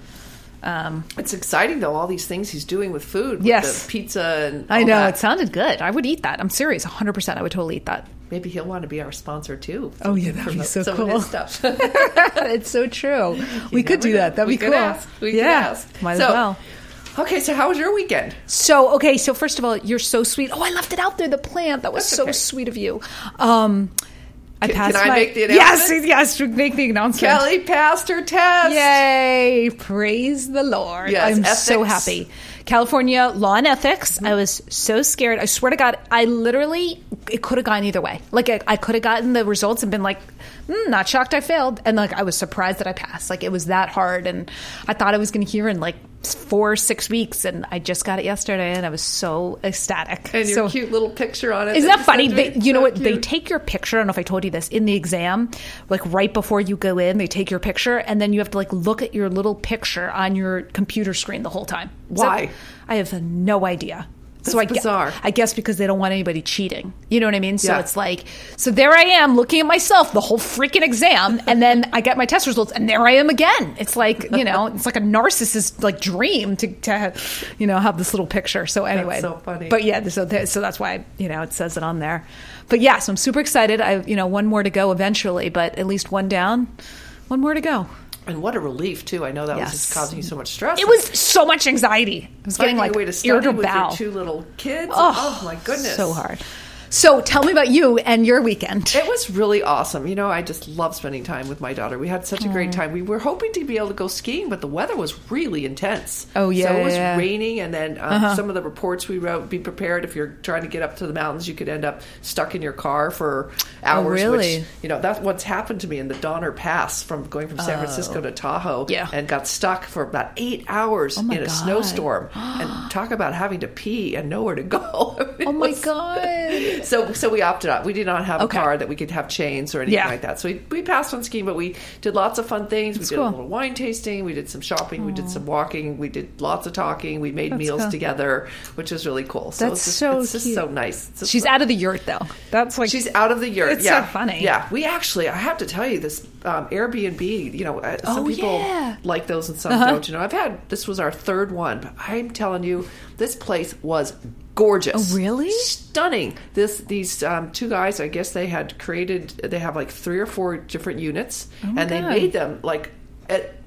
S4: Um,
S3: It's exciting, though, all these things he's doing with food. With
S4: Yes.
S3: the pizza and
S4: I
S3: all
S4: know.
S3: that.
S4: It sounded good. I would eat that. I'm serious. one hundred percent. I would totally eat that.
S3: Maybe he'll want to be our sponsor, too.
S4: Oh, yeah, that'd be
S3: Promote
S4: so
S3: some
S4: cool.
S3: Of his stuff.
S4: It's so true. We could
S3: never
S4: do
S3: know.
S4: that. That'd
S3: We
S4: be
S3: could
S4: cool.
S3: ask. We could
S4: yeah.
S3: ask.
S4: Might
S3: So-
S4: as well.
S3: Okay, so how was your weekend?
S4: So, okay, so first of all, you're so sweet. Oh, I left it out there, the plant. That was
S3: That's
S4: so
S3: okay.
S4: sweet of you. Um, I
S3: Can-
S4: passed
S3: can I
S4: my,
S3: make the
S4: Yes,
S3: announcement?
S4: yes, make the announcement.
S3: Kelly passed her test.
S4: Yay! Praise the Lord.
S3: Yes,
S4: I'm so
S3: ethics.
S4: happy. California Law and Ethics. I was so scared. I swear to God, I literally, it could have gone either way. Like, I, I could have gotten the results and been like, mm, not shocked I failed. And, like, I was surprised that I passed. Like, it was that hard. And I thought I was going to hear in, like, four, six weeks. And I just got it yesterday, and I was so ecstatic.
S3: And your
S4: so,
S3: cute little picture on it.
S4: Isn't
S3: that
S4: that funny?
S3: you
S4: They,
S3: sent me.
S4: you know
S3: So
S4: what? They
S3: cute.
S4: take your picture. I don't know if I told you this in the exam, like right before you go in, they take your picture, and then you have to like look at your little picture on your computer screen the whole time. So-
S3: Why?
S4: I have no idea.
S3: That's
S4: so I gue-
S3: bizarre.
S4: I guess because they don't want anybody cheating. You know what I mean? So
S3: Yeah.
S4: it's like, so there I am looking at myself the whole freaking exam, and then I get my test results, and there I am again. It's like, you know, it's like a narcissist like dream to, to you know, have this little picture. So anyway,
S3: so funny.
S4: But yeah, so th- so that's why, you know, it says it on there. But yeah, so I'm super excited. I you know one more to go eventually, but at least one down, one more to go.
S3: And what a relief, too. I know that
S4: Yes.
S3: was just causing you so much stress.
S4: It was so much anxiety. I was getting
S3: Finding
S4: like
S3: a way to study
S4: irritable
S3: with your
S4: bowel.
S3: two little kids.
S4: Oh,
S3: Oh, my goodness.
S4: so hard. So tell me about you and your weekend.
S3: It was really awesome. You know, I just love spending time with my daughter. We had such a great time. We were hoping to be able to go skiing, but the weather was really intense.
S4: Oh, yeah,
S3: So it was
S4: yeah, yeah.
S3: raining, and then um,
S4: Uh-huh.
S3: some of the reports we wrote, be prepared if you're trying to get up to the mountains, you could end up stuck in your car for hours.
S4: really?
S3: Which, you know, that's what's happened to me in the Donner Pass from going from San Francisco to Tahoe.
S4: Yeah.
S3: And got stuck for about eight hours
S4: Oh, my
S3: in a
S4: God.
S3: snowstorm. And talk about having to pee and nowhere to go. It
S4: Oh my
S3: was-
S4: God.
S3: So, so we opted out. We did not have
S4: Okay.
S3: a car that we could have chains or anything
S4: Yeah.
S3: like that. So we, we passed on skiing, but we did lots of fun things.
S4: That's
S3: we did
S4: cool.
S3: a little wine tasting. We did some shopping. We did some walking. We did lots of talking. We made
S4: That's
S3: meals
S4: cool.
S3: together, which was really cool. So
S4: That's
S3: it's just,
S4: so
S3: it's just
S4: cute.
S3: so nice. It's just
S4: She's
S3: like-
S4: out of the yurt though. That's like
S3: She's out of the yurt.
S4: It's
S3: yeah.
S4: so funny.
S3: Yeah, we actually, I have to tell you, this um, Airbnb, you know, uh, some
S4: Oh,
S3: people
S4: yeah.
S3: like those and some
S4: Uh-huh.
S3: don't. You know, I've had, this was our third one, but I'm telling you, this place was gorgeous.
S4: Oh, really?
S3: Stunning. This, these um, two guys, I guess they had created, they have like three or four different units,
S4: Oh my
S3: and they
S4: God.
S3: made them like, at, at,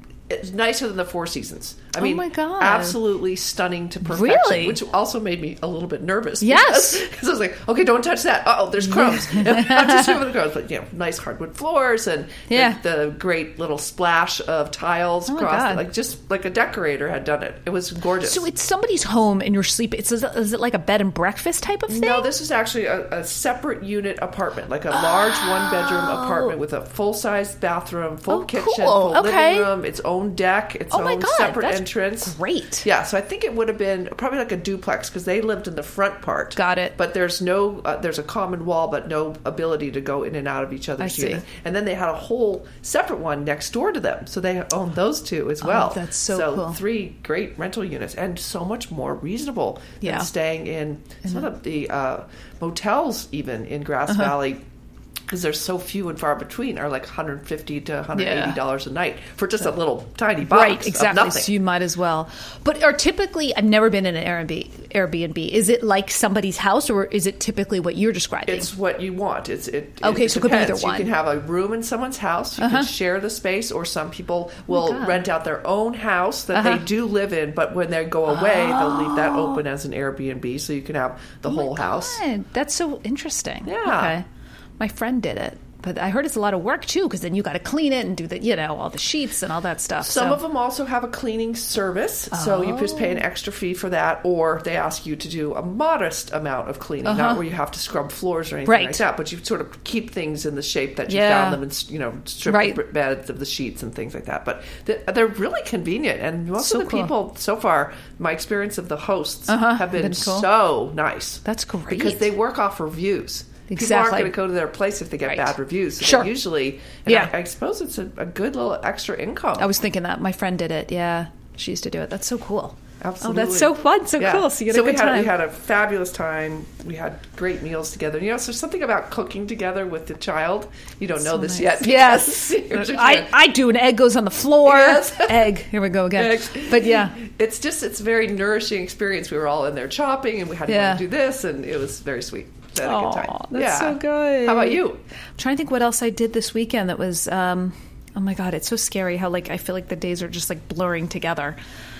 S3: it nicer than the Four Seasons. I mean,
S4: oh my God.
S3: absolutely stunning to perfection.
S4: Really?
S3: Which also made me a little bit nervous.
S4: Yes.
S3: Because I was like, okay, don't touch that. Uh oh, there's crumbs. I'm just moving the crumbs. But, you know, nice hardwood floors and
S4: yeah.
S3: the, the great little splash of tiles
S4: oh
S3: across.
S4: God.
S3: The, like just like a decorator had done it. It was gorgeous.
S4: So it's somebody's home and you're sleeping. It's, is it like a bed and breakfast type of thing?
S3: No, this is actually a, a separate unit apartment, like a large
S4: oh.
S3: one-bedroom apartment with a full-size bathroom, full
S4: oh,
S3: kitchen,
S4: cool.
S3: full
S4: okay.
S3: living room, its own deck, its
S4: oh my
S3: own
S4: God,
S3: separate
S4: that's
S3: entrance.
S4: Great.
S3: Yeah, so I think it would have been probably like a duplex because they lived in the front part.
S4: Got it.
S3: But there's no, uh, there's a common wall, but no ability to go in and out of each other's
S4: I see.
S3: units. And then they had a whole separate one next door to them, so they owned those two as well.
S4: Oh, that's so,
S3: so
S4: cool.
S3: Three great rental units and so much more reasonable
S4: yeah.
S3: than staying in some of the uh, motels even in Grass
S4: uh-huh.
S3: Valley. Because they're so few and far between, are like one hundred fifty to one hundred eighty dollars
S4: yeah.
S3: a night for just a little tiny box.
S4: Right, exactly.
S3: Of nothing.
S4: So you might as well. But are typically, I've never been in an Airbnb. Airbnb. Is it like somebody's house, or is it typically what you're describing?
S3: It's what you want. It's it.
S4: Okay,
S3: it
S4: so it could be
S3: depends.
S4: either one.
S3: You can have a room in someone's house. You
S4: uh-huh.
S3: can share the space, or some people will
S4: oh
S3: rent out their own house that
S4: uh-huh.
S3: they do live in. But when they go away, oh. they'll leave that open as an Airbnb, so you can have the
S4: oh
S3: whole
S4: my
S3: house.
S4: God. That's so interesting.
S3: Yeah.
S4: Okay. My friend did it. But I heard it's a lot of work, too, because then you got to clean it and do the, you know, all the sheets and all that stuff.
S3: Some
S4: so.
S3: of them also have a cleaning service, so you just pay an extra fee for that, or they ask you to do a modest amount of cleaning,
S4: uh-huh.
S3: not where you have to scrub floors or anything
S4: right.
S3: like that, but you sort of keep things in the shape that you
S4: yeah.
S3: found them and, you know, strip
S4: right.
S3: the beds of the sheets and things like that. But they're really convenient, and most
S4: so
S3: of the
S4: cool.
S3: people, so far, my experience of the hosts
S4: uh-huh.
S3: have been,
S4: been cool.
S3: so nice.
S4: That's great.
S3: Because they work off reviews.
S4: Exactly.
S3: People aren't going to go to their place if they get
S4: right.
S3: bad reviews. So
S4: sure.
S3: Usually, and
S4: yeah.
S3: I, I suppose it's a, a good little extra income.
S4: I was thinking that. My friend did it. Yeah. She used to do it. That's so cool.
S3: Absolutely.
S4: Oh, that's so fun. So
S3: yeah.
S4: cool. So you had
S3: so
S4: a good
S3: we had,
S4: time.
S3: we had a fabulous time. We had great meals together. You know, so there's something about cooking together with the child. You don't know
S4: so
S3: this
S4: nice.
S3: yet.
S4: Yes. I, I do. An egg goes on the floor.
S3: Yes.
S4: Egg. Here we go again.
S3: Eggs.
S4: But yeah.
S3: It's just, it's a very nourishing experience. We were all in there chopping, and we had
S4: yeah.
S3: to do this, and it was very sweet. Had a good time.
S4: That's
S3: yeah.
S4: so good.
S3: How about you?
S4: I'm trying to think what else I did this weekend that was, um, oh my God, it's so scary how like I feel like the days are just like blurring together.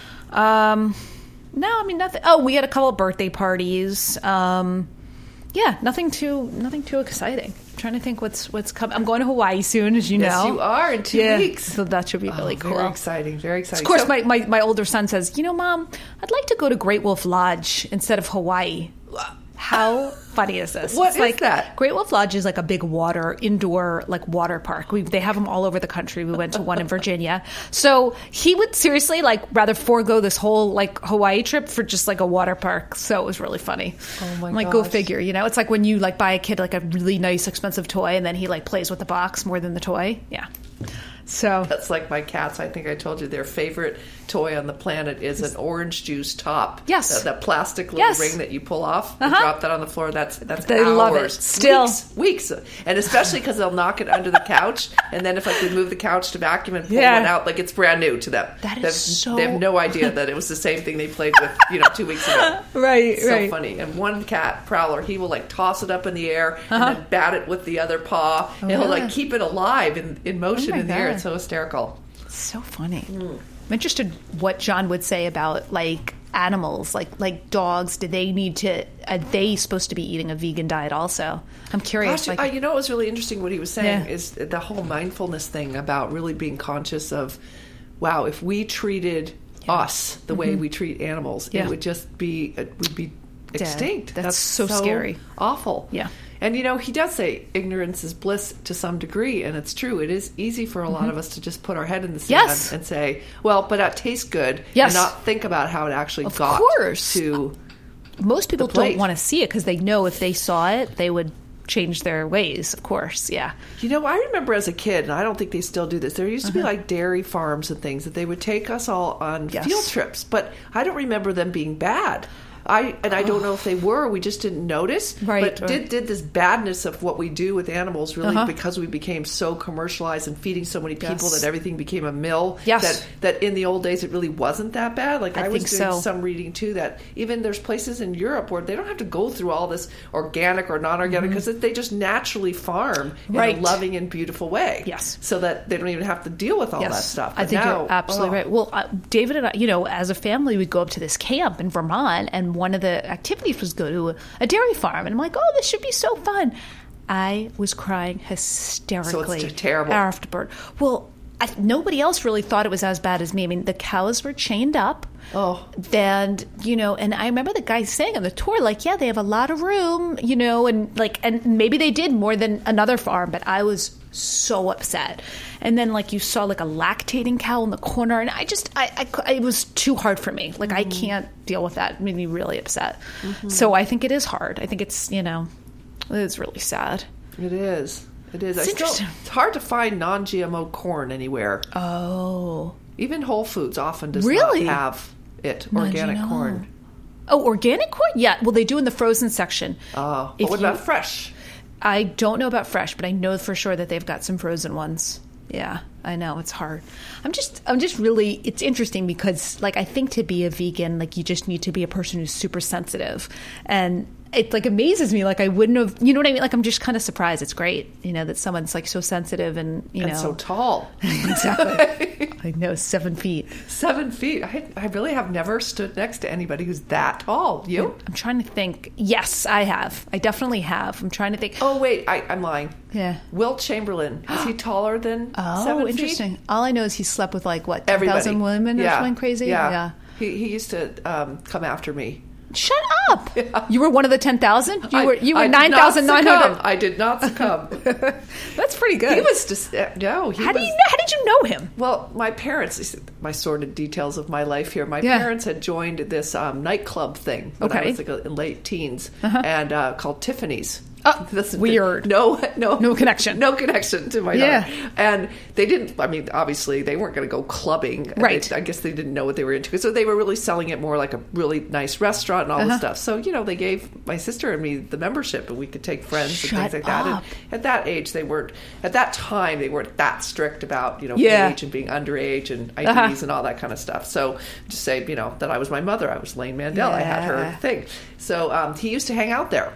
S4: Um, no, I mean nothing. Oh, we had a couple of birthday parties. Um, yeah, nothing too, nothing too exciting. I'm trying to think what's what's coming. I'm going to Hawaii soon, as you
S3: yes,
S4: know.
S3: Yes, you are in two
S4: yeah.
S3: weeks.
S4: So that should be really
S3: oh,
S4: cool.
S3: Very exciting. Very exciting.
S4: Of course,
S3: so,
S4: my, my my older son says, you know, Mom, I'd like to go to Great Wolf Lodge instead of Hawaii. How funny is this?
S3: What
S4: it's
S3: is
S4: like,
S3: that?
S4: Great Wolf Lodge is like a big water, indoor, like water park. We They have them all over the country. We went to one in Virginia. So he would seriously like rather forego this whole like Hawaii trip for just like a water park. So it was really funny.
S3: Oh my
S4: I'm like,
S3: gosh.
S4: go figure. You know, it's like when you like buy a kid like a really nice, expensive toy and then he like plays with the box more than the toy. Yeah. So
S3: that's like my cats. I think I told you their favorite toy on the planet is an orange juice top.
S4: Yes,
S3: that, that plastic little
S4: yes.
S3: ring that you pull off.
S4: Uh-huh.
S3: You drop that on the floor. That's that's
S4: they
S3: hours.
S4: love it. Still
S3: weeks, weeks, and especially because they'll knock it under the couch, and then if like we move the couch to vacuum and pull
S4: yeah.
S3: one out, like it's brand new to them.
S4: That is
S3: They've,
S4: so.
S3: They have no idea that it was the same thing they played with, you know, two weeks ago.
S4: Right,
S3: it's so
S4: right.
S3: funny. And one cat, Prowler, he will like toss it up in the air
S4: uh-huh.
S3: and then bat it with the other paw,
S4: oh,
S3: and he'll
S4: really?
S3: like keep it alive in, in motion
S4: oh
S3: in the
S4: God.
S3: air. It's so hysterical.
S4: So funny. Mm. I'm interested what John would say about like animals, like like dogs. Do they need to? Are they supposed to be eating a vegan diet also? I'm curious.
S3: Gosh,
S4: like,
S3: uh, you know, what was really interesting what he was saying
S4: yeah.
S3: is the whole mindfulness thing about really being conscious of, wow, if we treated yeah. us the mm-hmm. way we treat animals,
S4: yeah.
S3: it would just be it would be extinct.
S4: That's,
S3: That's
S4: so,
S3: so
S4: scary,
S3: awful.
S4: Yeah.
S3: And, you know, he does say ignorance is bliss to some degree, and it's true. It is easy for a lot mm-hmm. of us to just put our head in the sand
S4: yes.
S3: and say, well, but that tastes good,
S4: yes.
S3: and not think about how it actually
S4: of
S3: got
S4: course.
S3: to
S4: Most people
S3: the plate.
S4: don't want to see it because they know if they saw it, they would change their ways, of course, yeah.
S3: You know, I remember as a kid, and I don't think they still do this, there used to uh-huh. be like dairy farms and things that they would take us all on
S4: yes.
S3: field trips, but I don't remember them being bad. I and I don't know if they were. We just didn't notice.
S4: Right,
S3: But
S4: right.
S3: did did this badness of what we do with animals really
S4: Uh-huh.
S3: because we became so commercialized and feeding so many people
S4: Yes.
S3: that everything became a mill.
S4: Yes.
S3: That that in the old days it really wasn't that bad. Like
S4: I
S3: I, was
S4: think
S3: doing
S4: so.
S3: some reading too that even there's places in Europe where they don't have to go through all this organic or non-organic because they just naturally farm in
S4: Right.
S3: a loving and beautiful way.
S4: Yes.
S3: So that they don't even have to deal with all that stuff.
S4: I
S3: But
S4: think
S3: now,
S4: you're absolutely
S3: oh.
S4: right. Well, uh, David and I, you know, as a family, we'd go up to this camp in Vermont, and one of the activities was go to a, a dairy farm. And I'm like, oh, this should be so fun. I was crying hysterically.
S3: So it's terrible.
S4: Afterward. Well, I, nobody else really thought it was as bad as me. I mean, the cows were chained up.
S3: Oh.
S4: And, you know, and I remember the guy saying on the tour, like, yeah, they have a lot of room, you know, and like, and maybe they did more than another farm, but I was so upset. And then, like, you saw like a lactating cow in the corner, and I just, I, I cou- it was too hard for me. Like, I can't deal with that. It made me really upset. So I think it is hard. I think it's, you know, it's really sad.
S3: It is. It is.
S4: It's
S3: I still,
S4: interesting.
S3: it's hard to find non-G M O corn anywhere.
S4: Oh.
S3: Even Whole Foods often does
S4: Really?
S3: not have it,
S4: Non-G M O.
S3: organic corn.
S4: Oh, organic corn? Yeah. Well, they do in the frozen section.
S3: Oh,
S4: If
S3: but what
S4: you-
S3: about fresh?
S4: I don't know about fresh, but I know for sure that they've got some frozen ones. Yeah, I know it's hard. I'm just, I'm just really. It's interesting because, like, I think to be a vegan, like, you just need to be a person who's super sensitive, and it like amazes me. Like, I wouldn't have, you know what I mean? Like, I'm just kind of surprised. It's great, you know, that someone's like so sensitive and you
S3: And
S4: know
S3: so tall.
S4: exactly. I know, seven feet.
S3: Seven feet. I, I really have never stood next to anybody who's that tall. You?
S4: I'm trying to think. Yes, I have. I definitely have. I'm trying to think.
S3: Oh, wait. I, I'm lying.
S4: Yeah.
S3: Wilt Chamberlain. Is he taller than
S4: Oh,
S3: seven
S4: interesting.
S3: feet?
S4: All I know is he slept with like what ten
S3: Everybody.
S4: thousand women or
S3: yeah.
S4: something crazy.
S3: Yeah. He, he used to um, come after me.
S4: Shut up! You were one of the ten thousand. You
S3: I-
S4: were you
S3: I
S4: were
S3: did
S4: nine
S3: not
S4: thousand nine hundred.
S3: succumb. I did not succumb.
S4: That's pretty good.
S3: He was just uh, no. He
S4: how
S3: was,
S4: do you know, how did you know him?
S3: Well, my parents. This is my sordid details of my life here. My
S4: Yeah.
S3: parents had joined this um, nightclub thing when I
S4: Okay.
S3: was like in late teens,
S4: Uh-huh.
S3: and uh, called Tiffany's.
S4: Oh,
S3: This is-
S4: weird.
S3: No, no,
S4: No connection.
S3: No connection to my
S4: Yeah.
S3: daughter. And they didn't. I mean, obviously, they weren't going to go clubbing.
S4: Right.
S3: They- I guess they didn't know what they were into. So they were really selling it more like a really nice restaurant and all
S4: Uh-huh.
S3: this stuff. So you know, they gave my sister and me the membership, and we could take friends
S4: Shut
S3: and things like that.
S4: up.
S3: And at that age, they weren't. At that time, they weren't that strict about you know
S4: Yeah.
S3: age and being underage and I Ds
S4: Uh-huh.
S3: and all that kind of stuff. So just say you know that I was my mother. I was Lane Mandel. I had
S4: Yeah.
S3: her thing. So um, he used to hang out there.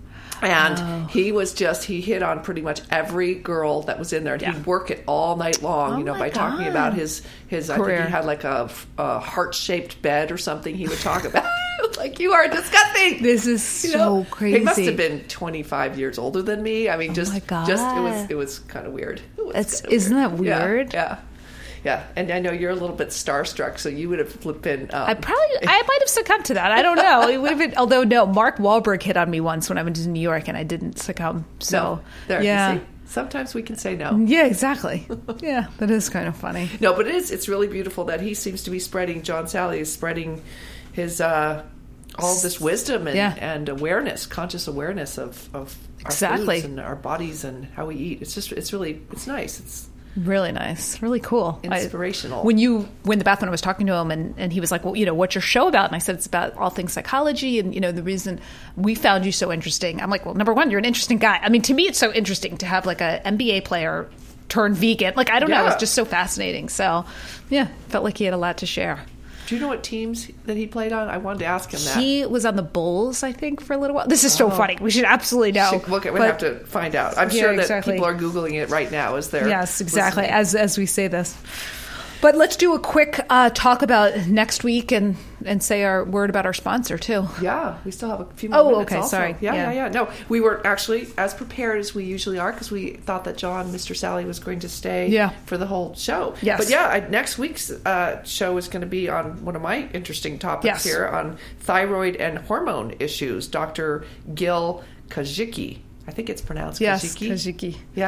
S3: And
S4: Oh.
S3: he was just, he hit on pretty much every girl that was in there. And
S4: Yeah.
S3: he'd work it all night long,
S4: Oh
S3: you know,
S4: my
S3: by talking
S4: God.
S3: about his, his I
S4: Career.
S3: think he had like a, a heart-shaped bed or something he would talk about. Like, you are disgusting.
S4: This is
S3: You
S4: so
S3: know?
S4: crazy.
S3: He must have been twenty-five years older than me. I mean, just,
S4: my God.
S3: just, it was, it was kind of weird. It was
S4: That's-
S3: kinda
S4: isn't that
S3: Yeah,
S4: weird?
S3: Yeah. Yeah. And I know you're a little bit starstruck, so you would have been. Um,
S4: I probably I might have succumbed to that. I don't know. It would have been, although no, Mark Wahlberg hit on me once when I went to New York and I didn't succumb. So
S3: no, there,
S4: yeah,
S3: you see, sometimes we can say no.
S4: yeah, exactly. Yeah, that is kind of funny.
S3: No, but it is. It's really beautiful that he seems to be spreading. John Sally is spreading his uh, all of this wisdom and,
S4: Yeah.
S3: and awareness, conscious awareness of of our
S4: Exactly.
S3: foods and our bodies and how we eat. It's just. It's really. It's nice. It's
S4: Really nice, really cool, I-
S3: Inspirational.
S4: when you when the bath when I was talking to him and, and he was like, well, you know, what's your show about? And I said it's about all things psychology, and you know, the reason we found you so interesting. I'm like, well, number one, you're an interesting guy. I mean, to me, it's so interesting to have like a N B A player turn vegan. Like, I don't know,
S3: Yeah.
S4: it's just so fascinating. So, yeah, felt like he had a lot to share.
S3: Do you know what teams that he played on? I wanted to ask him that.
S4: He was on the Bulls, I think, for a little while. This is so funny. We should absolutely know.
S3: Should look at, we
S4: But-
S3: have to find out. I'm
S4: Yeah,
S3: sure that
S4: exactly.
S3: people are Googling it right now as they're
S4: Yes, exactly.
S3: listening.
S4: As as we say this. But let's do a quick uh, talk about next week and, and say our word about our sponsor, too.
S3: Yeah, we still have a few more
S4: Oh,
S3: minutes
S4: okay,
S3: also.
S4: sorry.
S3: Yeah,
S4: Yeah.
S3: yeah, yeah. No, we were actually as prepared as we usually are because we thought that John, Mister Sally, was going to stay
S4: Yeah.
S3: for the whole show.
S4: Yes.
S3: But yeah, I, next week's uh, show is going to be on one of my interesting topics
S4: Yes.
S3: here on thyroid and hormone issues. Doctor Gil Kajicki. I think it's pronounced
S4: Yes,
S3: Kajicki.
S4: Kajiki.
S3: Yeah.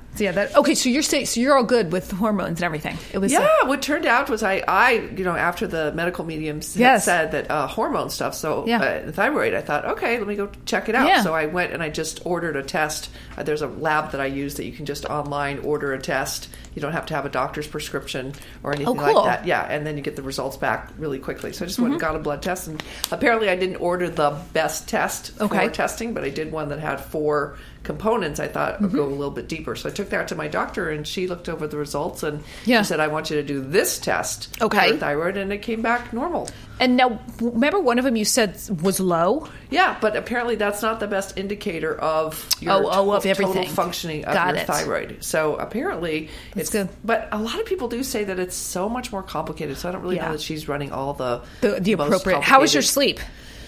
S4: So yeah, that okay. So you're saying so you're all good with hormones and everything. It was
S3: yeah.
S4: uh,
S3: What turned out was I, I, you know, after the medical mediums had
S4: Yes.
S3: said that uh, hormone stuff, so
S4: Yeah.
S3: uh, thyroid, I thought, okay, let me go check it out.
S4: Yeah.
S3: So I went and I just ordered a test. Uh, there's a lab that I use that you can just online order a test. You don't have to have a doctor's prescription or anything
S4: Oh, cool.
S3: like that. Yeah, and then you get the results back really quickly. So I just went and got a blood test, and apparently I didn't order the best test
S4: Okay.
S3: for testing, but I did one that had four components. I thought would go a little bit deeper. So I took that to my doctor, and she looked over the results, and
S4: Yeah.
S3: she said, I want you to do this test
S4: Okay.
S3: for thyroid, and it came back normal.
S4: and now remember one of them you said was low.
S3: Yeah, but apparently that's not the best indicator of your
S4: Oh, oh, of
S3: to- total
S4: everything.
S3: functioning of
S4: Got
S3: your
S4: it.
S3: thyroid. So apparently it's
S4: good.
S3: But a lot of people do say that it's so much more complicated. So I don't really
S4: Yeah.
S3: know that she's running all the
S4: The, the
S3: most
S4: appropriate. How was your
S3: complicated-
S4: sleep?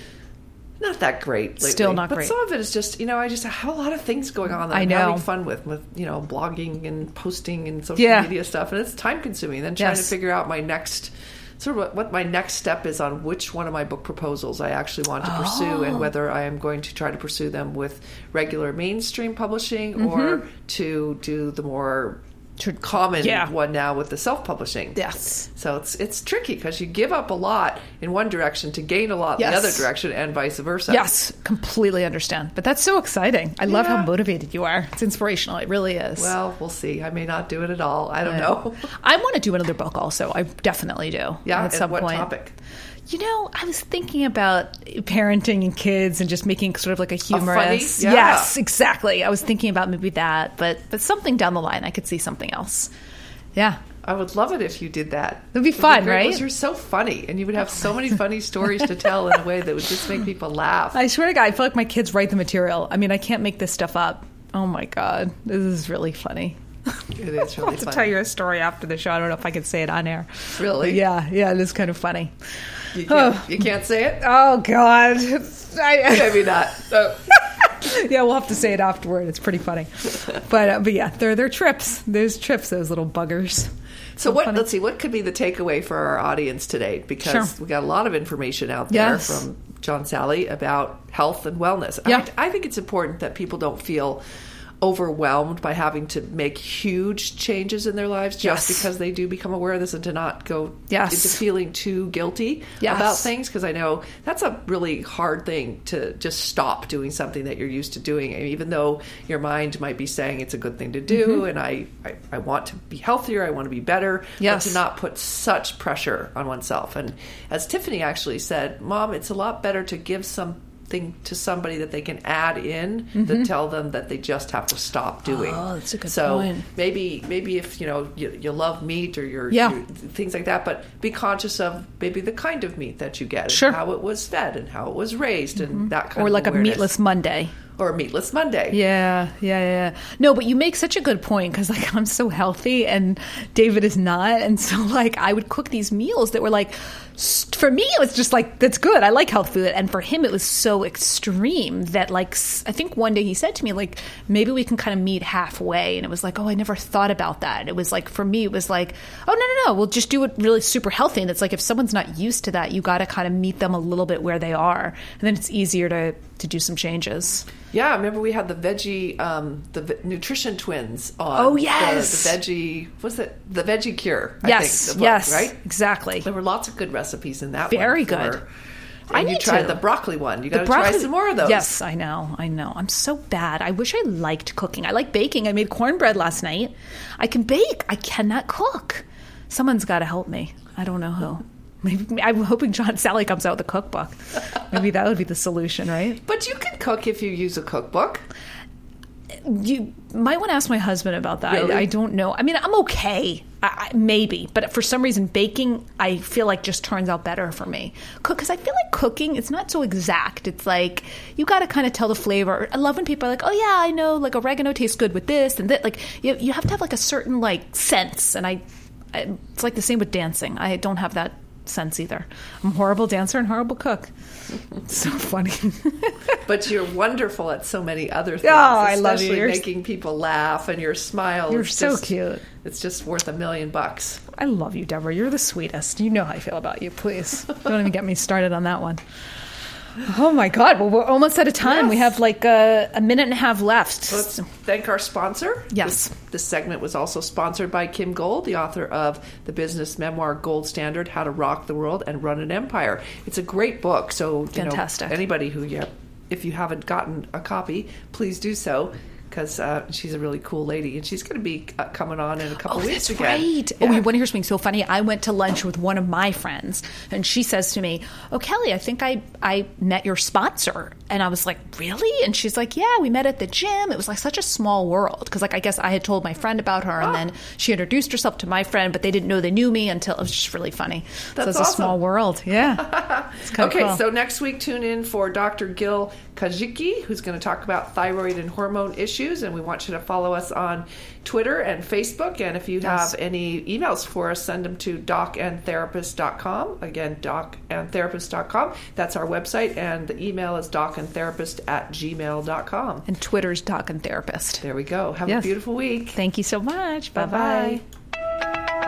S3: Not that great lately.
S4: Still not
S3: but
S4: great.
S3: some of it is just, you know, I just have a lot of things going on that
S4: I
S3: I'm
S4: know.
S3: having fun with, with, you know, blogging and posting and social
S4: Yeah.
S3: media stuff. And it's time consuming. Then trying
S4: Yes.
S3: to figure out my next, sort of what, what my next step is on which one of my book proposals I actually want to pursue
S4: Oh.
S3: and whether I am going to try to pursue them with regular mainstream publishing
S4: Mm-hmm.
S3: or to do the more common
S4: Yeah.
S3: one now with the self-publishing.
S4: Yes.
S3: So it's it's tricky because you give up a lot in one direction to gain a lot in
S4: Yes.
S3: the other direction and vice versa.
S4: Yes, completely understand. But that's so exciting. I love how
S3: Yeah.
S4: motivated you are. It's inspirational. It really is.
S3: Well, we'll see. I may not do it at all. I don't know.
S4: I want to do another book also. I definitely do.
S3: Yeah,
S4: At
S3: and
S4: some
S3: what
S4: point.
S3: topic?
S4: You know, I was thinking about parenting and kids and just making sort of like a humorous.
S3: Yeah.
S4: Yes, exactly. I was thinking about maybe that, but but something down the line, I could see something else. Yeah.
S3: I would love it if you did that.
S4: It'd be fun,
S3: great.
S4: right?
S3: You're so funny, and you would have so many funny stories to tell in a way that would just make people laugh.
S4: I swear to God, I feel like my kids write the material. I mean, I can't make this stuff up. Oh my God, this is really funny.
S3: It is
S4: I'll
S3: really
S4: have to
S3: funny.
S4: tell you a story after the show. I don't know if I can say it on air.
S3: Really?
S4: But yeah, yeah, it is kind of funny.
S3: You can't, you can't say it?
S4: Oh God. I,
S3: Maybe not. Oh.
S4: yeah, we'll have to say it afterward. It's pretty funny. But uh, but yeah, they're they're trips. There's trips. Those little buggers.
S3: So what?
S4: funny.
S3: Let's see. What could be the takeaway for our audience today? Because
S4: Sure.
S3: we got a lot of information out there
S4: Yes.
S3: from John Sally about health and wellness.
S4: Yeah.
S3: I, I think it's important that people don't feel overwhelmed by having to make huge changes in their lives just
S4: Yes.
S3: because they do become aware of this, and to not go
S4: Yes.
S3: into feeling too guilty
S4: Yes.
S3: about things, because I know that's a really hard thing to just stop doing something that you're used to doing. And even though your mind might be saying it's a good thing to do,
S4: Mm-hmm.
S3: and I, I, I want to be healthier, I want to be better,
S4: Yes.
S3: but to not put such pressure on oneself. And as Tiffany actually said, Mom, it's a lot better to give something to somebody that they can add in than tell them that they just have to stop doing.
S4: Oh, that's a good
S3: so
S4: point.
S3: maybe maybe if you know you, you love meat or you're,
S4: Yeah.
S3: you're things like that, but be conscious of maybe the kind of meat that you get, and
S4: Sure.
S3: how it was fed and how it was raised, and that kind
S4: Or
S3: of
S4: like a
S3: awareness.
S4: meatless Monday.
S3: or a meatless Monday.
S4: Yeah, yeah, yeah. No, but you make such a good point because like I'm so healthy and David is not, and so like I would cook these meals that were like, s- for me it was just like that's good. I like health food, and for him it was so extreme that like s- I think one day he said to me like maybe we can kind of meet halfway, and it was like oh I never thought about that. It was like for me it was like oh no no no we'll just do it really super healthy, and it's like if someone's not used to that you got to kind of meet them a little bit where they are, and then it's easier to to do some changes.
S3: Yeah, I remember we had the veggie, um, the v- nutrition twins on.
S4: Oh, yes.
S3: the, the veggie. Was it the Veggie Cure? I
S4: Yes,
S3: think, the book,
S4: yes,
S3: right.
S4: exactly.
S3: There were lots of good recipes in that.
S4: Very
S3: one for-
S4: good.
S3: And
S4: I
S3: you
S4: need
S3: tried
S4: to.
S3: the broccoli one. You got
S4: The
S3: to try
S4: broccoli-
S3: some more of those.
S4: Yes, I know. I know. I'm so bad. I wish I liked cooking. I like baking. I made cornbread last night. I can bake. I cannot cook. Someone's got to help me. I don't know who. Maybe I'm hoping John Sally comes out with a cookbook. Maybe that would be the solution, right?
S3: But you can cook if you use a cookbook.
S4: You might want to ask my husband about that.
S3: Really?
S4: I, I don't know. I mean, I'm okay, I, I, maybe, but for some reason, baking I feel like just turns out better for me. Cook because I feel like cooking it's not so exact. It's like you got to kind of tell the flavor. I love when people are like, "Oh yeah, I know, like oregano tastes good with this and that." Like you, you have to have like a certain like sense, and I, I, it's like the same with dancing. I don't have that sense either. I'm a horrible dancer and horrible cook. It's so funny.
S3: But you're wonderful at so many other things.
S4: Oh, I love you.
S3: Especially
S4: You're-
S3: making people laugh, and your smile.
S4: You're
S3: is
S4: so
S3: just-
S4: cute.
S3: It's just worth a million bucks.
S4: I love you, Deborah. You're the sweetest. You know how I feel about you. Please don't even get me started on that one. Oh my God! Well, we're almost out of time.
S3: Yes.
S4: We have like a, a minute and a half left.
S3: So let's thank our sponsor.
S4: Yes.
S3: This, this segment was also sponsored by Kim Gold, the author of the business memoir Gold Standard: How to Rock the World and Run an Empire. It's a great book. So, you
S4: Fantastic.
S3: know, anybody who, yeah, if you haven't gotten a copy, please do so. Because uh, she's a really cool lady, and she's going to be uh, coming on in a couple
S4: Oh,
S3: weeks
S4: that's
S3: again.
S4: right.
S3: Yeah.
S4: Oh, you want to hear something so funny? I went to lunch with one of my friends, and she says to me, "Oh, Kelly, I think I I met your sponsor." And I was like, "Really?" And she's like, "Yeah, we met at the gym." It was like such a small world because, like, I guess I had told my friend about her, and
S3: Oh.
S4: then she introduced herself to my friend, but they didn't know they knew me until it was just really funny.
S3: That's
S4: so it's
S3: awesome.
S4: a small world. Yeah. It's kinda
S3: Okay,
S4: cool.
S3: so next week tune in for Doctor Gil Kajiki, who's going to talk about thyroid and hormone issues, and we want you to follow us on Twitter and Facebook. And if you
S4: Yes.
S3: have any emails for us, send them to doc and therapist dot com. Again, doc and therapist dot com. That's our website, and the email is docandtherapist at gmail dot com.
S4: And Twitter's Doc and Therapist.
S3: There we go. Have
S4: Yes.
S3: a beautiful week.
S4: Thank you so much. Bye
S3: Bye-bye.
S4: bye.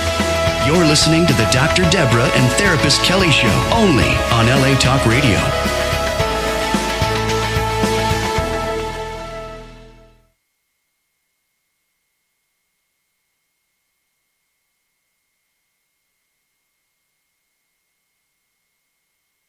S2: You're listening to the Doctor Deborah and Therapist Kelly Show, only on L A Talk Radio.